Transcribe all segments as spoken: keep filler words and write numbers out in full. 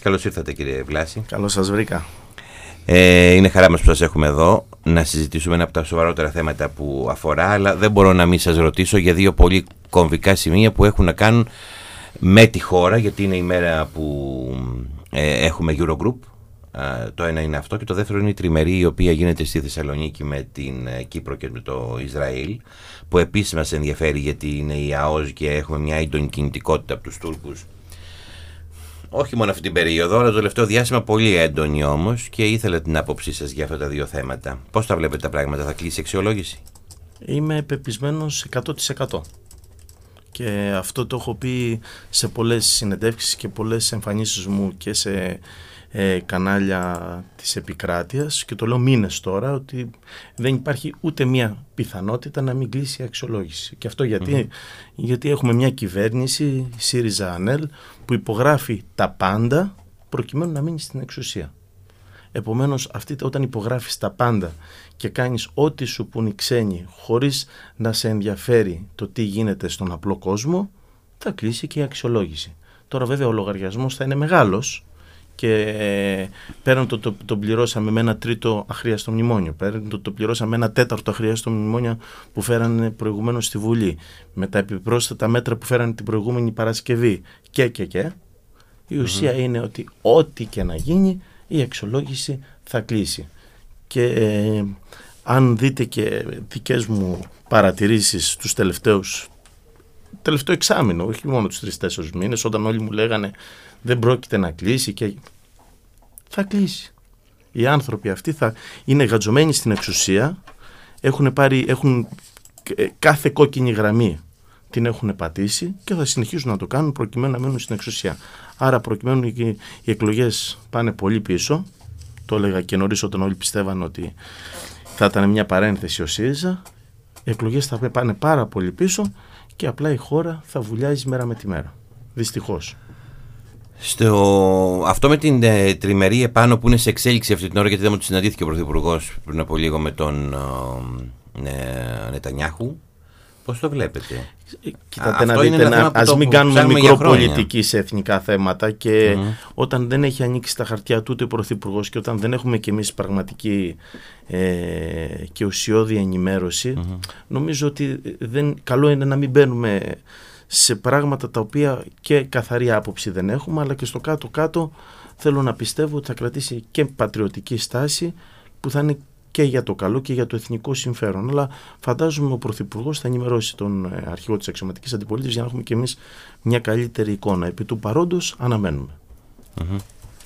Καλώς ήρθατε, κύριε Βλάση. Καλώς σας βρήκα. Ε, είναι χαρά μας που σας έχουμε εδώ να συζητήσουμε ένα από τα σοβαρότερα θέματα που αφορά, αλλά δεν μπορώ να μην σας ρωτήσω για δύο πολύ κομβικά σημεία που έχουν να κάνουν με τη χώρα, γιατί είναι η μέρα που ε, έχουμε Eurogroup. Ε, το ένα είναι αυτό και το δεύτερο είναι η τριμερή, η οποία γίνεται στη Θεσσαλονίκη με την ε, Κύπρο και με το Ισραήλ, που επίσης μας ενδιαφέρει γιατί είναι η ΑΟΣ και έχουμε μια έντονη κινητικότητα από τους Τούρκους. Όχι μόνο αυτή την περίοδο, αλλά το τελευταίο διάστημα πολύ έντονη όμως, και ήθελα την άποψή σας για αυτά τα δύο θέματα. Πώς τα βλέπετε τα πράγματα, θα κλείσει η αξιολόγηση? Είμαι πεπισμένος εκατό τοις εκατό. Και αυτό το έχω πει σε πολλές συνεντεύξεις και πολλές εμφανίσεις μου και σε ε, κανάλια της επικράτειας, και το λέω μήνες τώρα, ότι δεν υπάρχει ούτε μία πιθανότητα να μην κλείσει η αξιολόγηση. Και αυτό γιατί, mm-hmm. γιατί έχουμε μια κυβέρνηση, ΣΥΡΙΖΑ-ΑΝΕΛ, που υπογράφει τα πάντα προκειμένου να μείνει στην εξουσία. Επομένως, αυτή, όταν υπογράφεις τα πάντα και κάνεις ό,τι σου πουν οι ξένοι χωρίς να σε ενδιαφέρει το τι γίνεται στον απλό κόσμο, θα κλείσει και η αξιολόγηση. Τώρα βέβαια ο λογαριασμός θα είναι μεγάλος και ε, πέραν το, το, το πληρώσαμε με ένα τρίτο αχρίαστο μνημόνιο, πέραν το, το πληρώσαμε με ένα τέταρτο αχρίαστο μνημόνιο που φέρανε προηγουμένως στη Βουλή, με τα επιπρόσθετα μέτρα που φέρανε την προηγούμενη Παρασκευή και και και, η ουσία mm-hmm. είναι ότι ό,τι και να γίνει η αξιολόγηση θα κλείσει. Και ε, αν δείτε και δικές μου παρατηρήσεις τους τελευταίους τελευταίο εξάμηνο, όχι μόνο τους τρεις-τέσσερις μήνες, όταν όλοι μου λέγανε δεν πρόκειται να κλείσει, και θα κλείσει. Οι άνθρωποι αυτοί θα είναι γατζωμένοι στην εξουσία, έχουν πάρει, έχουν κάθε κόκκινη γραμμή την έχουν πατήσει και θα συνεχίσουν να το κάνουν προκειμένου να μείνουν στην εξουσία. Άρα προκειμένου οι, οι εκλογές πάνε πολύ πίσω, το έλεγα και νωρίς όταν όλοι πιστεύαν ότι θα ήταν μια παρένθεση ο ΣΥΡΙΖΑ, οι εκλογές θα πάνε πάρα πολύ πίσω και απλά η χώρα θα βουλιάζει μέρα με τη μέρα. Δυστυχώς. Στο... Αυτό με την ε, τριμερή επάνω που είναι σε εξέλιξη αυτή την ώρα, γιατί δεν μου συναντήθηκε ο Πρωθυπουργός πριν από λίγο με τον ε, ε, Νετανιάχου. Πώς το βλέπετε? Κοιτάτε, να δείτε, να, ας μην κάνουμε μικροπολιτική σε εθνικά θέματα, και mm-hmm. όταν δεν έχει ανοίξει τα χαρτιά του ούτε ο Πρωθυπουργός και όταν δεν έχουμε κι εμείς πραγματική ε, και ουσιώδη ενημέρωση, mm-hmm. νομίζω ότι δεν, καλό είναι να μην μπαίνουμε σε πράγματα τα οποία και καθαρή άποψη δεν έχουμε, αλλά και στο κάτω-κάτω θέλω να πιστεύω ότι θα κρατήσει και πατριωτική στάση που θα είναι και για το καλό και για το εθνικό συμφέρον. Αλλά φαντάζομαι ο Πρωθυπουργός θα ενημερώσει τον αρχηγό της αξιωματικής αντιπολίτευσης για να έχουμε και εμείς μια καλύτερη εικόνα. Επί του παρόντος αναμένουμε. Mm-hmm.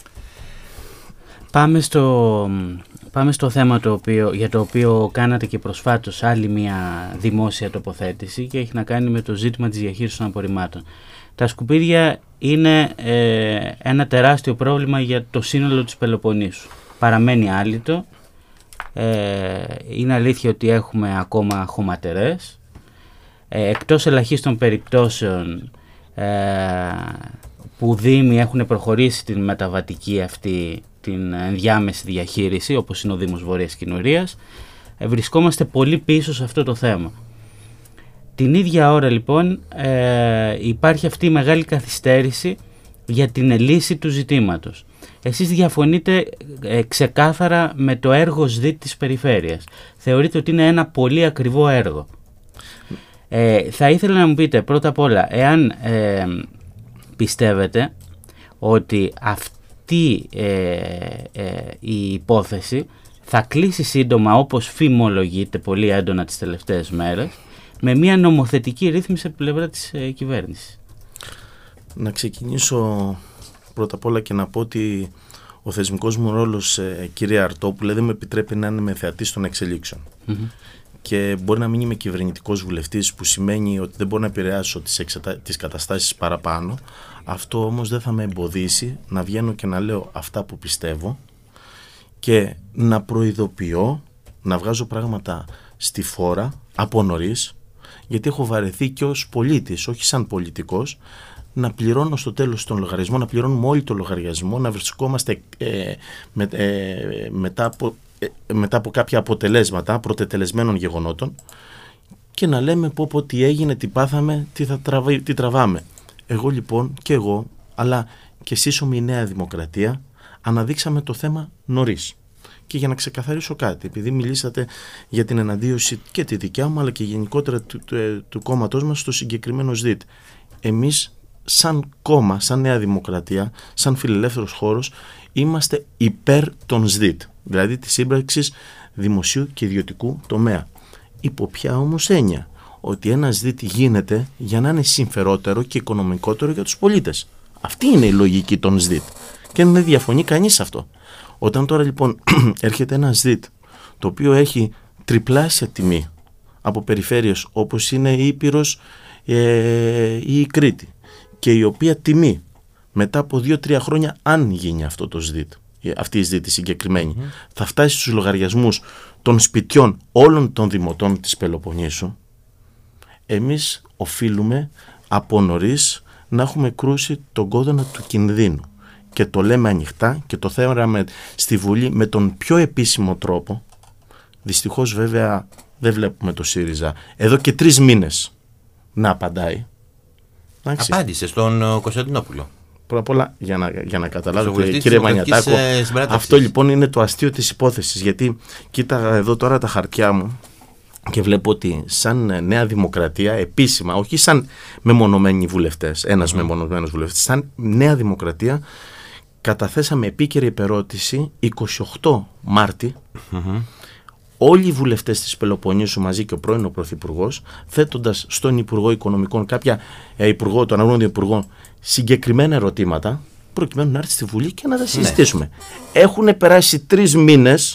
Πάμε στο, πάμε στο θέμα το οποίο, για το οποίο κάνατε και προσφάτως άλλη μια δημόσια τοποθέτηση, και έχει να κάνει με το ζήτημα της διαχείρισης των απορριμμάτων. Τα σκουπίδια είναι ε, ένα τεράστιο πρόβλημα για το σύνολο της Πελοποννήσου. Παραμένει άλυτο. Ε, είναι αλήθεια ότι έχουμε ακόμα χωματερές. Ε, εκτός ελαχίστων περιπτώσεων ε, που δήμοι έχουν προχωρήσει την μεταβατική αυτή, την ενδιάμεση διαχείριση, όπως είναι ο Δήμος Βόρειας Κινουρίας, ε, βρισκόμαστε πολύ πίσω σε αυτό το θέμα. Την ίδια ώρα λοιπόν ε, υπάρχει αυτή η μεγάλη καθυστέρηση για την λύση του ζητήματος. Εσείς διαφωνείτε ε, ξεκάθαρα με το έργο ΣΔΙΤ της περιφέρειας. Θεωρείτε ότι είναι ένα πολύ ακριβό έργο. Ε, θα ήθελα να μου πείτε πρώτα απ' όλα, εάν ε, πιστεύετε ότι αυτή ε, ε, η υπόθεση θα κλείσει σύντομα, όπως φημολογείται πολύ έντονα τις τελευταίες μέρες, με μια νομοθετική ρύθμιση από πλευρά της ε, κυβέρνησης. Να ξεκινήσω πρώτα απ' όλα και να πω ότι ο θεσμικός μου ρόλος, ε, κύριε Αρτόπουλε, δεν με επιτρέπει να είμαι θεατής των εξελίξεων. Mm-hmm. Και μπορεί να μην είμαι κυβερνητικός βουλευτής, που σημαίνει ότι δεν μπορώ να επηρεάσω τις, εξετα... τις καταστάσεις παραπάνω. Αυτό όμως δεν θα με εμποδίσει να βγαίνω και να λέω αυτά που πιστεύω και να προειδοποιώ, να βγάζω πράγματα στη φόρα από νωρίς, γιατί έχω βαρεθεί και ως πολίτης, όχι σαν πολιτικός, να πληρώνω στο τέλος τον λογαριασμό, να πληρώνουμε όλοι το λογαριασμό, να βρισκόμαστε ε, με, ε, μετά, από, ε, μετά από κάποια αποτελέσματα πρωτετελεσμένων γεγονότων, και να λέμε πω πω τι έγινε, τι πάθαμε, τι, θα τραβά, τι τραβάμε. Εγώ λοιπόν και εγώ, αλλά και σύσσωμη η Νέα Δημοκρατία αναδείξαμε το θέμα νωρίς. Και για να ξεκαθαρίσω κάτι, επειδή μιλήσατε για την εναντίωση και τη δικιά μου αλλά και γενικότερα του, του, του, του κόμματός μας στο συγκεκριμένο ΣΔΙΤ. Εμείς σαν κόμμα, σαν Νέα Δημοκρατία, σαν φιλελεύθερος χώρος, είμαστε υπέρ των ΣΔΙΤ, δηλαδή της σύμπραξης δημοσίου και ιδιωτικού τομέα. Υπό ποια όμως έννοια? Ότι ένα ΣΔΙΤ γίνεται για να είναι συμφερότερο και οικονομικότερο για τους πολίτες. Αυτή είναι η λογική των ΣΔΙΤ και δεν διαφωνεί κανείς σε αυτό. Όταν τώρα λοιπόν έρχεται ένα ΣΔΙΤ το οποίο έχει τριπλάσια τιμή από περιφέρειες όπως είναι η Ήπειρος ε, ή η Κρήτη και η οποία τιμή μετά από δύο τρία χρόνια, αν γίνει αυτό το ΣΔΙΤ, αυτή η ΣΔΙΤ συγκεκριμένη, mm-hmm. θα φτάσει στους λογαριασμούς των σπιτιών όλων των δημοτών της Πελοποννήσου, εμείς οφείλουμε από νωρίς να έχουμε κρούσει τον κόδωνα του κινδύνου. Και το λέμε ανοιχτά και το θέλαμε στη Βουλή με τον πιο επίσημο τρόπο. Δυστυχώς βέβαια δεν βλέπουμε το ΣΥΡΙΖΑ εδώ και τρεις μήνες να απαντάει. Εντάξει. Απάντησε στον Κωνσταντινόπουλο. Πρώτα απ' όλα για να, για να καταλάβετε, κύριε Μανιατάκο, αυτό λοιπόν είναι το αστείο της υπόθεσης. Γιατί κοίταγα εδώ τώρα τα χαρτιά μου και βλέπω ότι σαν Νέα Δημοκρατία επίσημα, όχι σαν μεμονωμένοι βουλευτές, ένας mm-hmm. μεμονωμένος βουλευτής, σαν Νέα Δημοκρατία καταθέσαμε επίκαιρη επερώτηση εικοστή όγδοη Μάρτη, mm-hmm. όλοι οι βουλευτές της Πελοποννήσου μαζί και ο πρώην ο Πρωθυπουργός, θέτοντας στον Υπουργό Οικονομικών, κάποια ε, υπουργό, τον αρμόδιο υπουργό, συγκεκριμένα ερωτήματα, προκειμένου να έρθει στη Βουλή και να τα συζητήσουμε. Ναι. Έχουν περάσει τρεις μήνες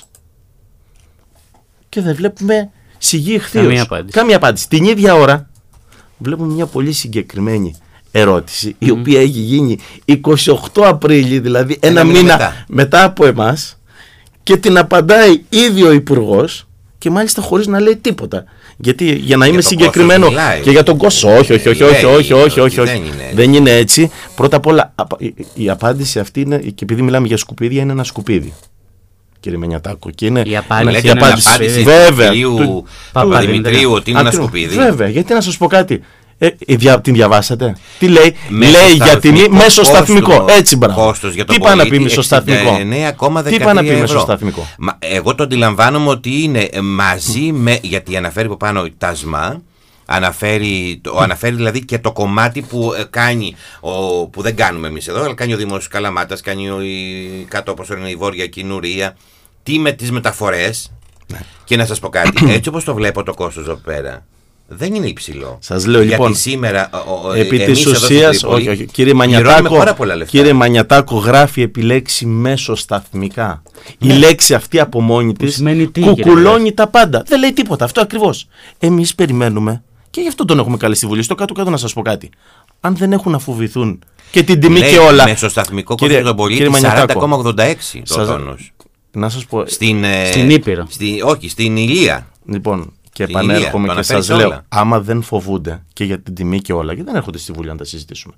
και δεν βλέπουμε σιγή εχθείως. Καμία απάντηση. Καμία απάντηση. Την ίδια ώρα βλέπουμε μια πολύ συγκεκριμένη ερώτηση, mm. η οποία έχει γίνει εικοστή όγδοη Απρίλη, δηλαδή ένα, ένα μήνα μετά. μετά από εμάς, και την απαντάει ήδη ο Υπουργός και μάλιστα χωρίς να λέει τίποτα. Γιατί για να είμαι για συγκεκριμένο και για τον κόσμο, όχι, όχι, όχι, όχι, όχι, όχι, όχι, όχι, δεν είναι έτσι. Πρώτα απ' όλα η, η απάντηση αυτή είναι, και επειδή μιλάμε για σκουπίδια, είναι ένα σκουπίδι. Κύριε Μενιατάκο, και είναι η απάντηση, η απάντηση βέβαια του Παπαδημητρίου ότι είναι ένα σκουπίδι. Βέβαια, γιατί να σας πω κάτι. Ε, δια, την διαβάσατε? Τι λέει? Λέει για τιμή μεσοσταθμικό. Έτσι, μπράβο. Τι πάει να πει μεσοσταθμικό? Τι πάει να πει μεσοσταθμικό? Εγώ το αντιλαμβάνομαι ότι είναι μαζί με. Γιατί αναφέρει από πάνω τα ΣΜΑ. Αναφέρει, το, αναφέρει δηλαδή και το κομμάτι που κάνει ο, που δεν κάνουμε εμείς εδώ, αλλά κάνει ο Δήμος Καλαμάτας, κάνει ο, η, κάτω όπως είναι η Βόρεια Κοινουρία. Τι με τις μεταφορές. Ναι. Και να σας πω κάτι, έτσι όπως το βλέπω το κόστος εδώ πέρα δεν είναι υψηλό. Σας λέω γιατί λοιπόν, σήμερα, ο, επί της ουσίας, όχι, όχι, κύριε Μανιατάκο, κύριε Μανιατάκο, γράφει επί λέξη μεσοσταθμικά. Ναι. Η λέξη αυτή από μόνη της κουκουλώνει τα πάντα. Δεν λέει τίποτα, αυτό ακριβώς. Εμείς περιμένουμε, και γι' αυτό τον έχουμε καλέσει στη Βουλή. Στο κάτω-κάτω να σας πω κάτι. Αν δεν έχουν να φοβηθούν και την τιμή λέει, και όλα. Μεσοσταθμικό κόστος των πολίτων σαράντα κόμμα ογδόντα έξι το τόνος. Να σας πω. Στην, στην Ήπειρο. Στη, όχι, στην Ηλία. Λοιπόν. Και επανέρχομαι και σας λέω, όλα. άμα δεν φοβούνται και για την τιμή και όλα, γιατί δεν έρχονται στη Βουλή να τα συζητήσουμε?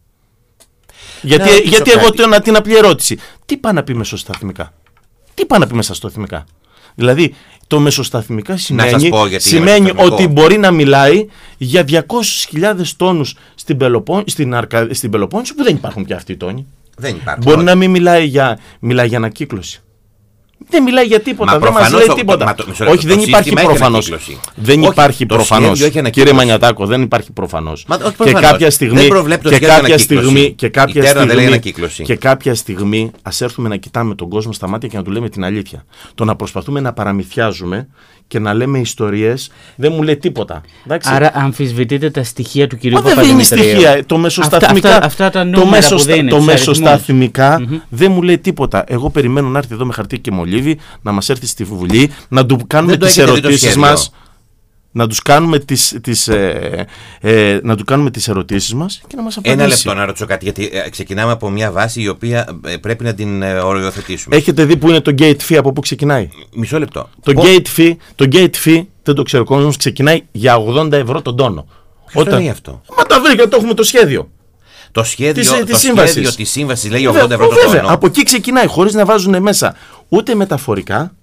Γιατί, γιατί εγώ tenho την απλή ερώτηση. Τι πάει να πει μεσοσταθμικά? Τι πάει να πει μεσοσταθμικά? Δηλαδή, το μεσοσταθμικά σημαίνει, σημαίνει ότι μπορεί να μιλάει για διακόσιες χιλιάδες τόνους στην, Πελοπό, στην, Αρκα, στην Πελοπόννησο που δεν υπάρχουν πια αυτοί οι τόνοι. Δεν υπάρχουν. Μπορεί να μην μιλάει για, μιλάει για ανακύκλωση. Δεν μιλάει για τίποτα, μα δεν μας λέει τίποτα. Μα, το, όχι, δεν υπάρχει προφανώς. Δεν όχι, υπάρχει προφανώς. Κύριε Μανιατάκο, δεν υπάρχει προφανώς. Και κάποια στιγμή, και κάποια στιγμή, και κάποια στιγμή, και κάποια στιγμή, ας έρθουμε να κοιτάμε τον κόσμο στα μάτια και να του λέμε την αλήθεια. Το να προσπαθούμε να παραμυθιάζουμε και να λέμε ιστορίες δεν μου λέει τίποτα. Εντάξει. Άρα αμφισβητείτε τα στοιχεία του κυρίου Παπαδημητρίου. Δεν δίνει στοιχεία. Το μεσοσταθμικά, αυτά, αυτά, αυτά τα το μεσοστα, δίνει, το μεσοσταθμικά mm-hmm. δεν μου λέει τίποτα. Εγώ περιμένω να έρθει εδώ με χαρτί και μολύβι, να μας έρθει στη Βουλή, να του κάνουμε τις ερωτήσεις μας. Να τους κάνουμε τις, τις, ε, ε, να του κάνουμε τις ερωτήσεις μας και να μας απαντήσει. Ένα λεπτό να ρωτήσω κάτι, γιατί ε, ξεκινάμε από μια βάση η οποία ε, πρέπει να την ε, οριοθετήσουμε. Έχετε δει που είναι το gate fee, από πού ξεκινάει? Μισό λεπτό. Το gate fee, το gate fee, δεν το ξέρω, ο κόσμος ξεκινάει για ογδόντα ευρώ τον τόνο. Ποιος Όταν... το είναι αυτό? Μα τα βρήκα, το έχουμε το σχέδιο. Το σχέδιο, της, το της σχέδιο της σύμβασης λέει ογδόντα ευρώ τον βέβαια, τόνο. Από εκεί ξεκινάει, χωρίς να βάζουν μέσα ούτε μεταφορικά,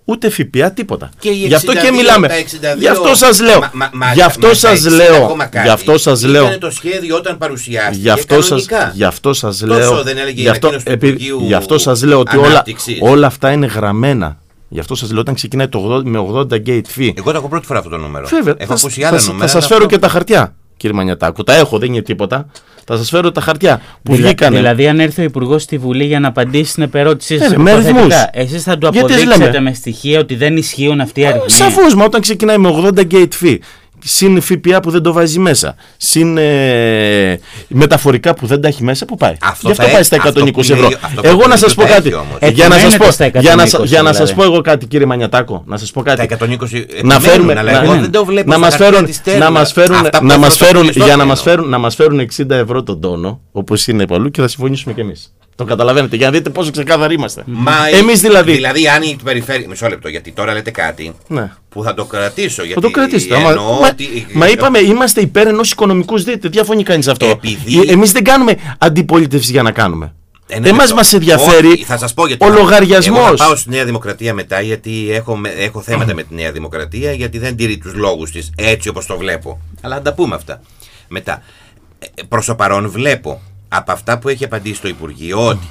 ούτε ΦΠΑ, τίποτα. Και γι' αυτό εξήντα δύο, και μιλάμε. εξήντα δύο, γι' αυτό σας λέω. Μα, μα, μα, γι' αυτό μα, σας μα, λέω. Γι' αυτό σας λέω. Ήταν το σχέδιο όταν παρουσιάστηκε. Γι' αυτό σας, γι' αυτό σας λέω. δεν έλεγε γι' αυτό, επί, γι' αυτό σας λέω ότι όλα, όλα αυτά είναι γραμμένα. Γι' αυτό σας λέω όταν ξεκινάει το ογδόντα, με ογδόντα gate fee. Εγώ το έχω πρώτη φορά αυτό το νούμερο. Βέβαια, έχω θα, ακούσει άλλα θα, νούμερα. Θα σας φέρω αυτό... και τα χαρτιά, κύριε Μανιατάκου. Τα έχω, δεν είναι τίποτα. Θα σας φέρω τα χαρτιά που Δηλα, βγήκανε. Δηλαδή, αν έρθει ο Υπουργός στη Βουλή για να απαντήσει στην επερώτησή σας, εσείς θα του Γιατί αποδείξετε λέμε... με στοιχεία ότι δεν ισχύουν αυτοί οι αριθμοί. Σαφώς, μα όταν ξεκινάει με ογδόντα gate fee, συν ΦΠΑ που δεν το βάζει μέσα, συν ε, μεταφορικά που δεν τα έχει μέσα, που πάει. Αυτό Γι' αυτό πάει στα εκατόν είκοσι ευρώ. Εγώ να σας πω κάτι. Για να σας πω, για να, για να σας πω εγώ κάτι, κύριε Μανιατάκο, να σας πω κάτι. Τα εκατόν είκοσι να φέρουμε, αλλά να, εγώ ναι, δεν το βλέπω να μας φέρουν, στέρνα, να μας φέρουν, να μας φέρουν, για να μας φέρουν, να μας φέρουν εξήντα ευρώ τον τόνο, όπως είναι παλού, και θα συμφωνήσουμε κι εμείς. Το καταλαβαίνετε, για να δείτε πόσο ξεκάθαροι είμαστε. Εμείς δηλαδή. Δηλαδή, αν η περιφέρεια. Μισό λεπτό, γιατί τώρα λέτε κάτι ναι. που θα το κρατήσω. Γιατί θα το κρατήσετε. Μα, μα, ότι... μα είπαμε, είμαστε υπέρ ενός οικονομικού δίκτυου. Τι διαφωνεί κανείς αυτό. Επειδή... Εμείς δεν κάνουμε αντιπολίτευση για να κάνουμε. Εμάς μας ενδιαφέρει Όχι, θα σας πω γιατί ο λογαριασμός. Εγώ θα πάω στη Νέα Δημοκρατία μετά, γιατί έχω, έχω θέματα με τη Νέα Δημοκρατία, γιατί δεν τηρεί τους λόγους της έτσι όπως το βλέπω. Αλλά να τα πούμε αυτά. Μετά, προς το παρόν βλέπω από αυτά που έχει απαντήσει το Υπουργείο ότι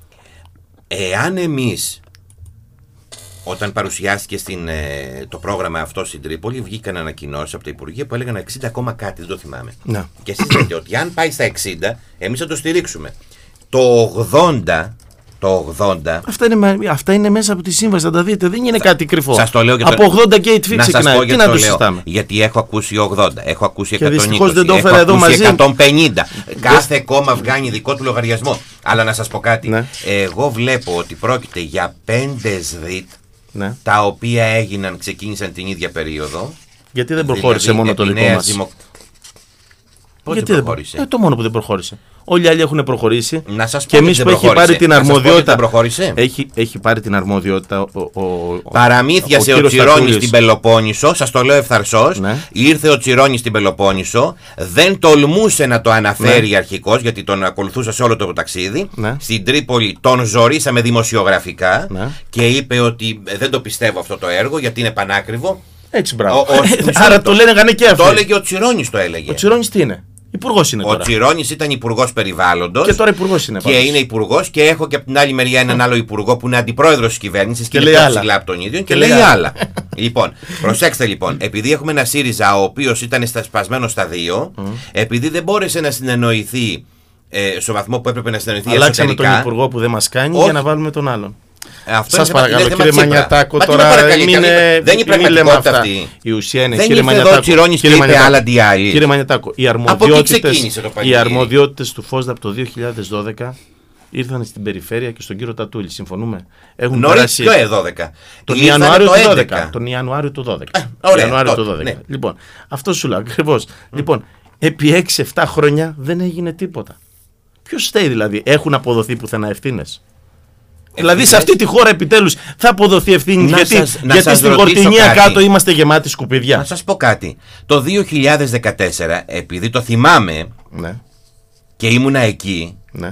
εάν εμείς, όταν παρουσιάστηκε στην, ε, το πρόγραμμα αυτό στην Τρίπολη, βγήκαν ανακοινώσεις από τα Υπουργεία που έλεγαν εξήντα ακόμα κάτι, δεν το θυμάμαι. Να. Και εσείς λέτε ότι αν πάει στα εξήντα, εμείς θα το στηρίξουμε. Το ογδόντα, το ογδόντα. Αυτά είναι, αυτά είναι μέσα από τη σύμβαση, θα τα δείτε, δεν είναι κάτι κρυφό. Σας το λέω για το... Από ογδόντα gate fee ξεκινάει. Τι να το συζητάμε. Γιατί έχω ακούσει ογδόντα, έχω ακούσει εκατόν είκοσι, δυστυχώς δεν το έχω έφερα εδώ ακούσει μαζί. εκατόν πενήντα. Κάθε κόμμα βγάνει δικό του λογαριασμό. Αλλά να σας πω κάτι. Ναι. Εγώ βλέπω ότι πρόκειται για πέντε ΣΔΙΤ, ναι, τα οποία έγιναν, ξεκίνησαν την ίδια περίοδο. Γιατί δεν προχώρησε δηλαδή, μόνο το δικό μας. Δημο... Πώς Γιατί δεν προχώρησε. Ε, το μόνο που δεν προχώρησε. Όλοι οι άλλοι έχουν προχωρήσει. Να σας πω και εμείς που έχει πάρει την αρμοδιότητα. Έχει, έχει πάρει την αρμοδιότητα. Ο, ο, ο, Παραμύθιασε ο, ο, ο Τσιρόνης στην Πελοπόννησο, σας το λέω ευθαρσώς. Ναι. Ήρθε ο Τσιρόνης στην Πελοπόννησο, δεν τολμούσε να το αναφέρει ναι. αρχικώς, γιατί τον ακολουθούσα σε όλο το ταξίδι. Ναι. Στην Τρίπολη τον ζωρίσαμε δημοσιογραφικά ναι. και είπε ότι δεν το πιστεύω αυτό το έργο, γιατί είναι πανάκριβο. Έτσι, μπράβο. Ο, ο, Άρα το λένε και αυτό. Το έλεγε ο Τσιρόνης, το έλεγε. Ο Τσιρόνης τι είναι. Υπουργός είναι τώρα. Ο Τσιρόνης ήταν υπουργός περιβάλλοντος. Και τώρα υπουργός είναι. Και πάντως. Είναι υπουργός και έχω και από την άλλη μεριά έναν άλλο υπουργό που είναι αντιπρόεδρος της κυβέρνησης και, και λέει άλλα. Από τον ίδιο και, και λέει άλλα. άλλα. Λοιπόν, προσέξτε λοιπόν, επειδή έχουμε ένα ΣΥΡΙΖΑ ο οποίος ήταν σπασμένο στα δύο, mm. επειδή δεν μπόρεσε να συνεννοηθεί ε, στο βαθμό που έπρεπε να συνεννοηθεί εσωτερικά. Αλλάξαμε τον υπουργό που δεν μας κάνει. Όχι. Για να βάλουμε τον άλλον. Αυτό σας παρακαλώ, κύριε Μανιατάκο, τώρα είναι, δεν είναι πραγματικότητα αυτή. Η ουσία είναι, δεν κύριε Μανιατάκο, κύριε, κύριε, Μανιατάκο, κύριε Μανιατάκο, οι αρμοδιότητες, οι αρμοδιότητες του ΦΟΣΔΑ από το δύο χιλιάδες δώδεκα ήρθαν στην περιφέρεια και στον κύριο Τατούλη. Συμφωνούμε. Έχουν νωρίς και δώδεκα. Τον Ιανουάριο του δώδεκα. Τον Ιανουάριο του δώδεκα. Ιανουάριο του δώδεκα. Λοιπόν, αυτό σου λέω ακριβώς. Λοιπόν, επί έξι εφτά χρόνια δεν έγινε τίποτα. Ποιος φταίει δηλαδή, έχουν αποδοθεί πουθενά ευθύνες. Δηλαδή σε αυτή τη χώρα επιτέλους θα αποδοθεί ευθύνη, γιατί, σας, γιατί στην Κορτινία κάτω είμαστε γεμάτοι σκουπίδια. Να σας πω κάτι. Το δύο χιλιάδες δεκατέσσερα, επειδή το θυμάμαι ναι. και ήμουνα εκεί, ναι.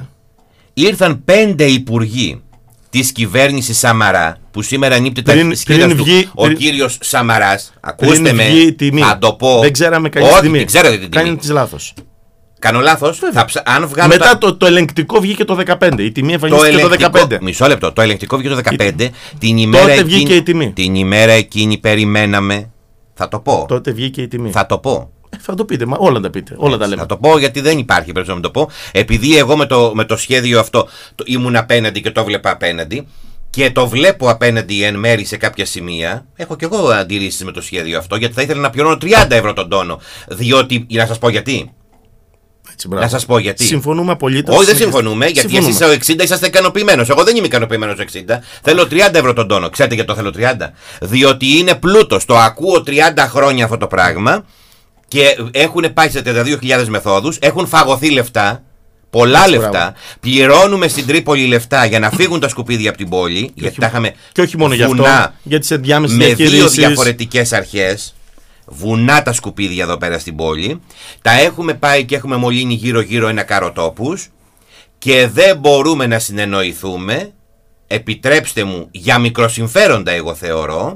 ήρθαν πέντε υπουργοί της κυβέρνησης Σαμαρά, που σήμερα νύπτει τα σκύλα του βγει, ο πριν, κύριος Σαμαράς. Ακούστε με, θα το πω. Δεν ξέραμε κανείς τιμή. Ξέρετε την τιμή. Κάνει τις λάθος. Κάνω λάθος. Αν Μετά τα... το, το ελεγκτικό βγήκε το δεκαπέντε. Η τιμή εμφανίστηκε το, το δεκαπέντε. Μισό λεπτό. Το ελεγκτικό βγήκε το δεκαπέντε. Η... Την, ημέρα τότε εκείνη, βγήκε η τιμή. Την ημέρα εκείνη περιμέναμε. Θα το πω. Τότε βγήκε η τιμή. Θα το πω. Ε, θα το πείτε. Μα όλα τα πείτε. Όλα τα λέμε. Θα το πω γιατί δεν υπάρχει πρέπει να το πω. Επειδή εγώ με το, με το σχέδιο αυτό το, ήμουν απέναντι και το βλέπα απέναντι. Και το βλέπω απέναντι εν μέρη σε κάποια σημεία. Έχω κι εγώ αντιρρήσεις με το σχέδιο αυτό. Γιατί θα ήθελα να πληρώνω τριάντα ευρώ τον τόνο. Διότι. Να σας πω γιατί. Έτσι, να σας πω γιατί. Συμφωνούμε απολύτως. Όχι, δεν συμφωνούμε, γιατί συμφωνούμε. Εσείς στο εξήντα είσαστε ικανοποιημένος. Εγώ δεν είμαι ικανοποιημένος στο εξήντα. Θέλω τριάντα ευρώ τον τόνο. Ξέρετε γιατί το θέλω τριάντα. Διότι είναι πλούτος. Το ακούω τριάντα χρόνια αυτό το πράγμα και έχουν πάει σε τριάντα δύο χιλιάδες μεθόδους. Έχουν φαγωθεί λεφτά. Πολλά έτσι, λεφτά. Μπράβο. Πληρώνουμε στην Τρίπολη λεφτά για να φύγουν τα σκουπίδια από την πόλη. Και γιατί όχι, τα είχαμε και όχι μόνο για αυτό. Για τις ενδιάμεσες με δύο διαφορετικές αρχές. Βουνά τα σκουπίδια εδώ πέρα στην πόλη. Τα έχουμε πάει και έχουμε μολύνει γύρω γύρω ένα καροτόπους. Και δεν μπορούμε να συνεννοηθούμε επιτρέψτε μου, για μικροσυμφέροντα εγώ θεωρώ,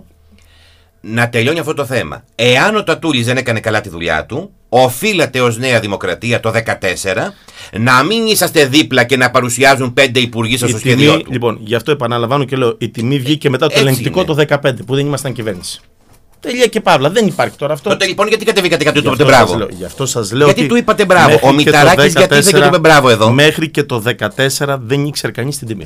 να τελειώνει αυτό το θέμα. Εάν ο Τατούλης δεν έκανε καλά τη δουλειά του, οφείλατε ως Νέα Δημοκρατία το δεκατέσσερα να μην είσαστε δίπλα και να παρουσιάζουν πέντε υπουργοί σας στο σχέδιό του. Λοιπόν, γι' αυτό επαναλαμβάνω και λέω: η τιμή βγήκε μετά το Έτσι ελεγκτικό είναι. το δεκαπέντε που δεν ήμασταν κυβέρνηση. Τελεία και παύλα. Δεν υπάρχει τώρα αυτό. Τότε λοιπόν γιατί κατεβήκατε κάτι του είπατε Γι' αυτό μπράβο? σας λέω- Γι' αυτό σας λέω. Γιατί ότι του είπατε μπράβο? μέχρι Ο και το Μηταράκης γιατί ήρθε και του είπε μπράβο εδώ? Μέχρι και το δεκατέσσερα δεν ήξερε κανείς την τιμή.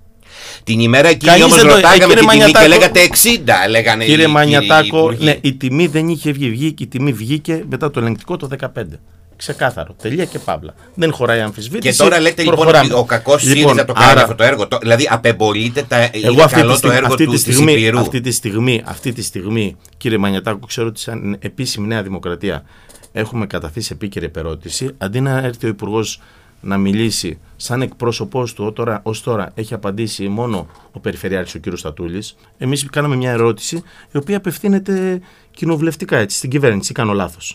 Την ημέρα εκείνη Κανείς όμως δεν το- ρωτάγαμε ε, κύριε την τιμή και Μανιατάκο- λέγατε εξήντα. Λέγανε Κύριε οι- οι Μανιατάκο, υπουργοί. ναι, η τιμή δεν είχε βγει, βγει. Η τιμή βγήκε μετά το ελεγκτικό το δεκαπέντε. Ξεκάθαρο. Τελεία και παύλα. Δεν χωράει αμφισβήτηση. Και τώρα λέτε λοιπόν προχωράμε. ότι ο κακός Λοιπόν, ΣΥΡΙΖΑ το κάνει άρα- αυτό το έργο. Το- Δηλαδή απεμπολείτε τα. Εγώ Είναι αυτή καλό τη, το στιγμή, έργο αυτή, του τη της στιγμή, Υπήρου. αυτή τη στιγμή, αυτή τη στιγμή, κύριε Μανιατάκο, ξέρω ότι σαν επίσημη Νέα Δημοκρατία έχουμε καταθέσει επίκαιρη επερώτηση. Αντί να έρθει ο Υπουργός να μιλήσει σαν εκπρόσωπός του, τώρα, ως τώρα έχει απαντήσει μόνο ο Περιφερειάρχης, ο κύριος Στατούλης. Εμείς κάναμε μια ερώτηση η οποία απευθύνεται κοινοβουλευτικά έτσι, στην κυβέρνηση. Κάνω λάθος?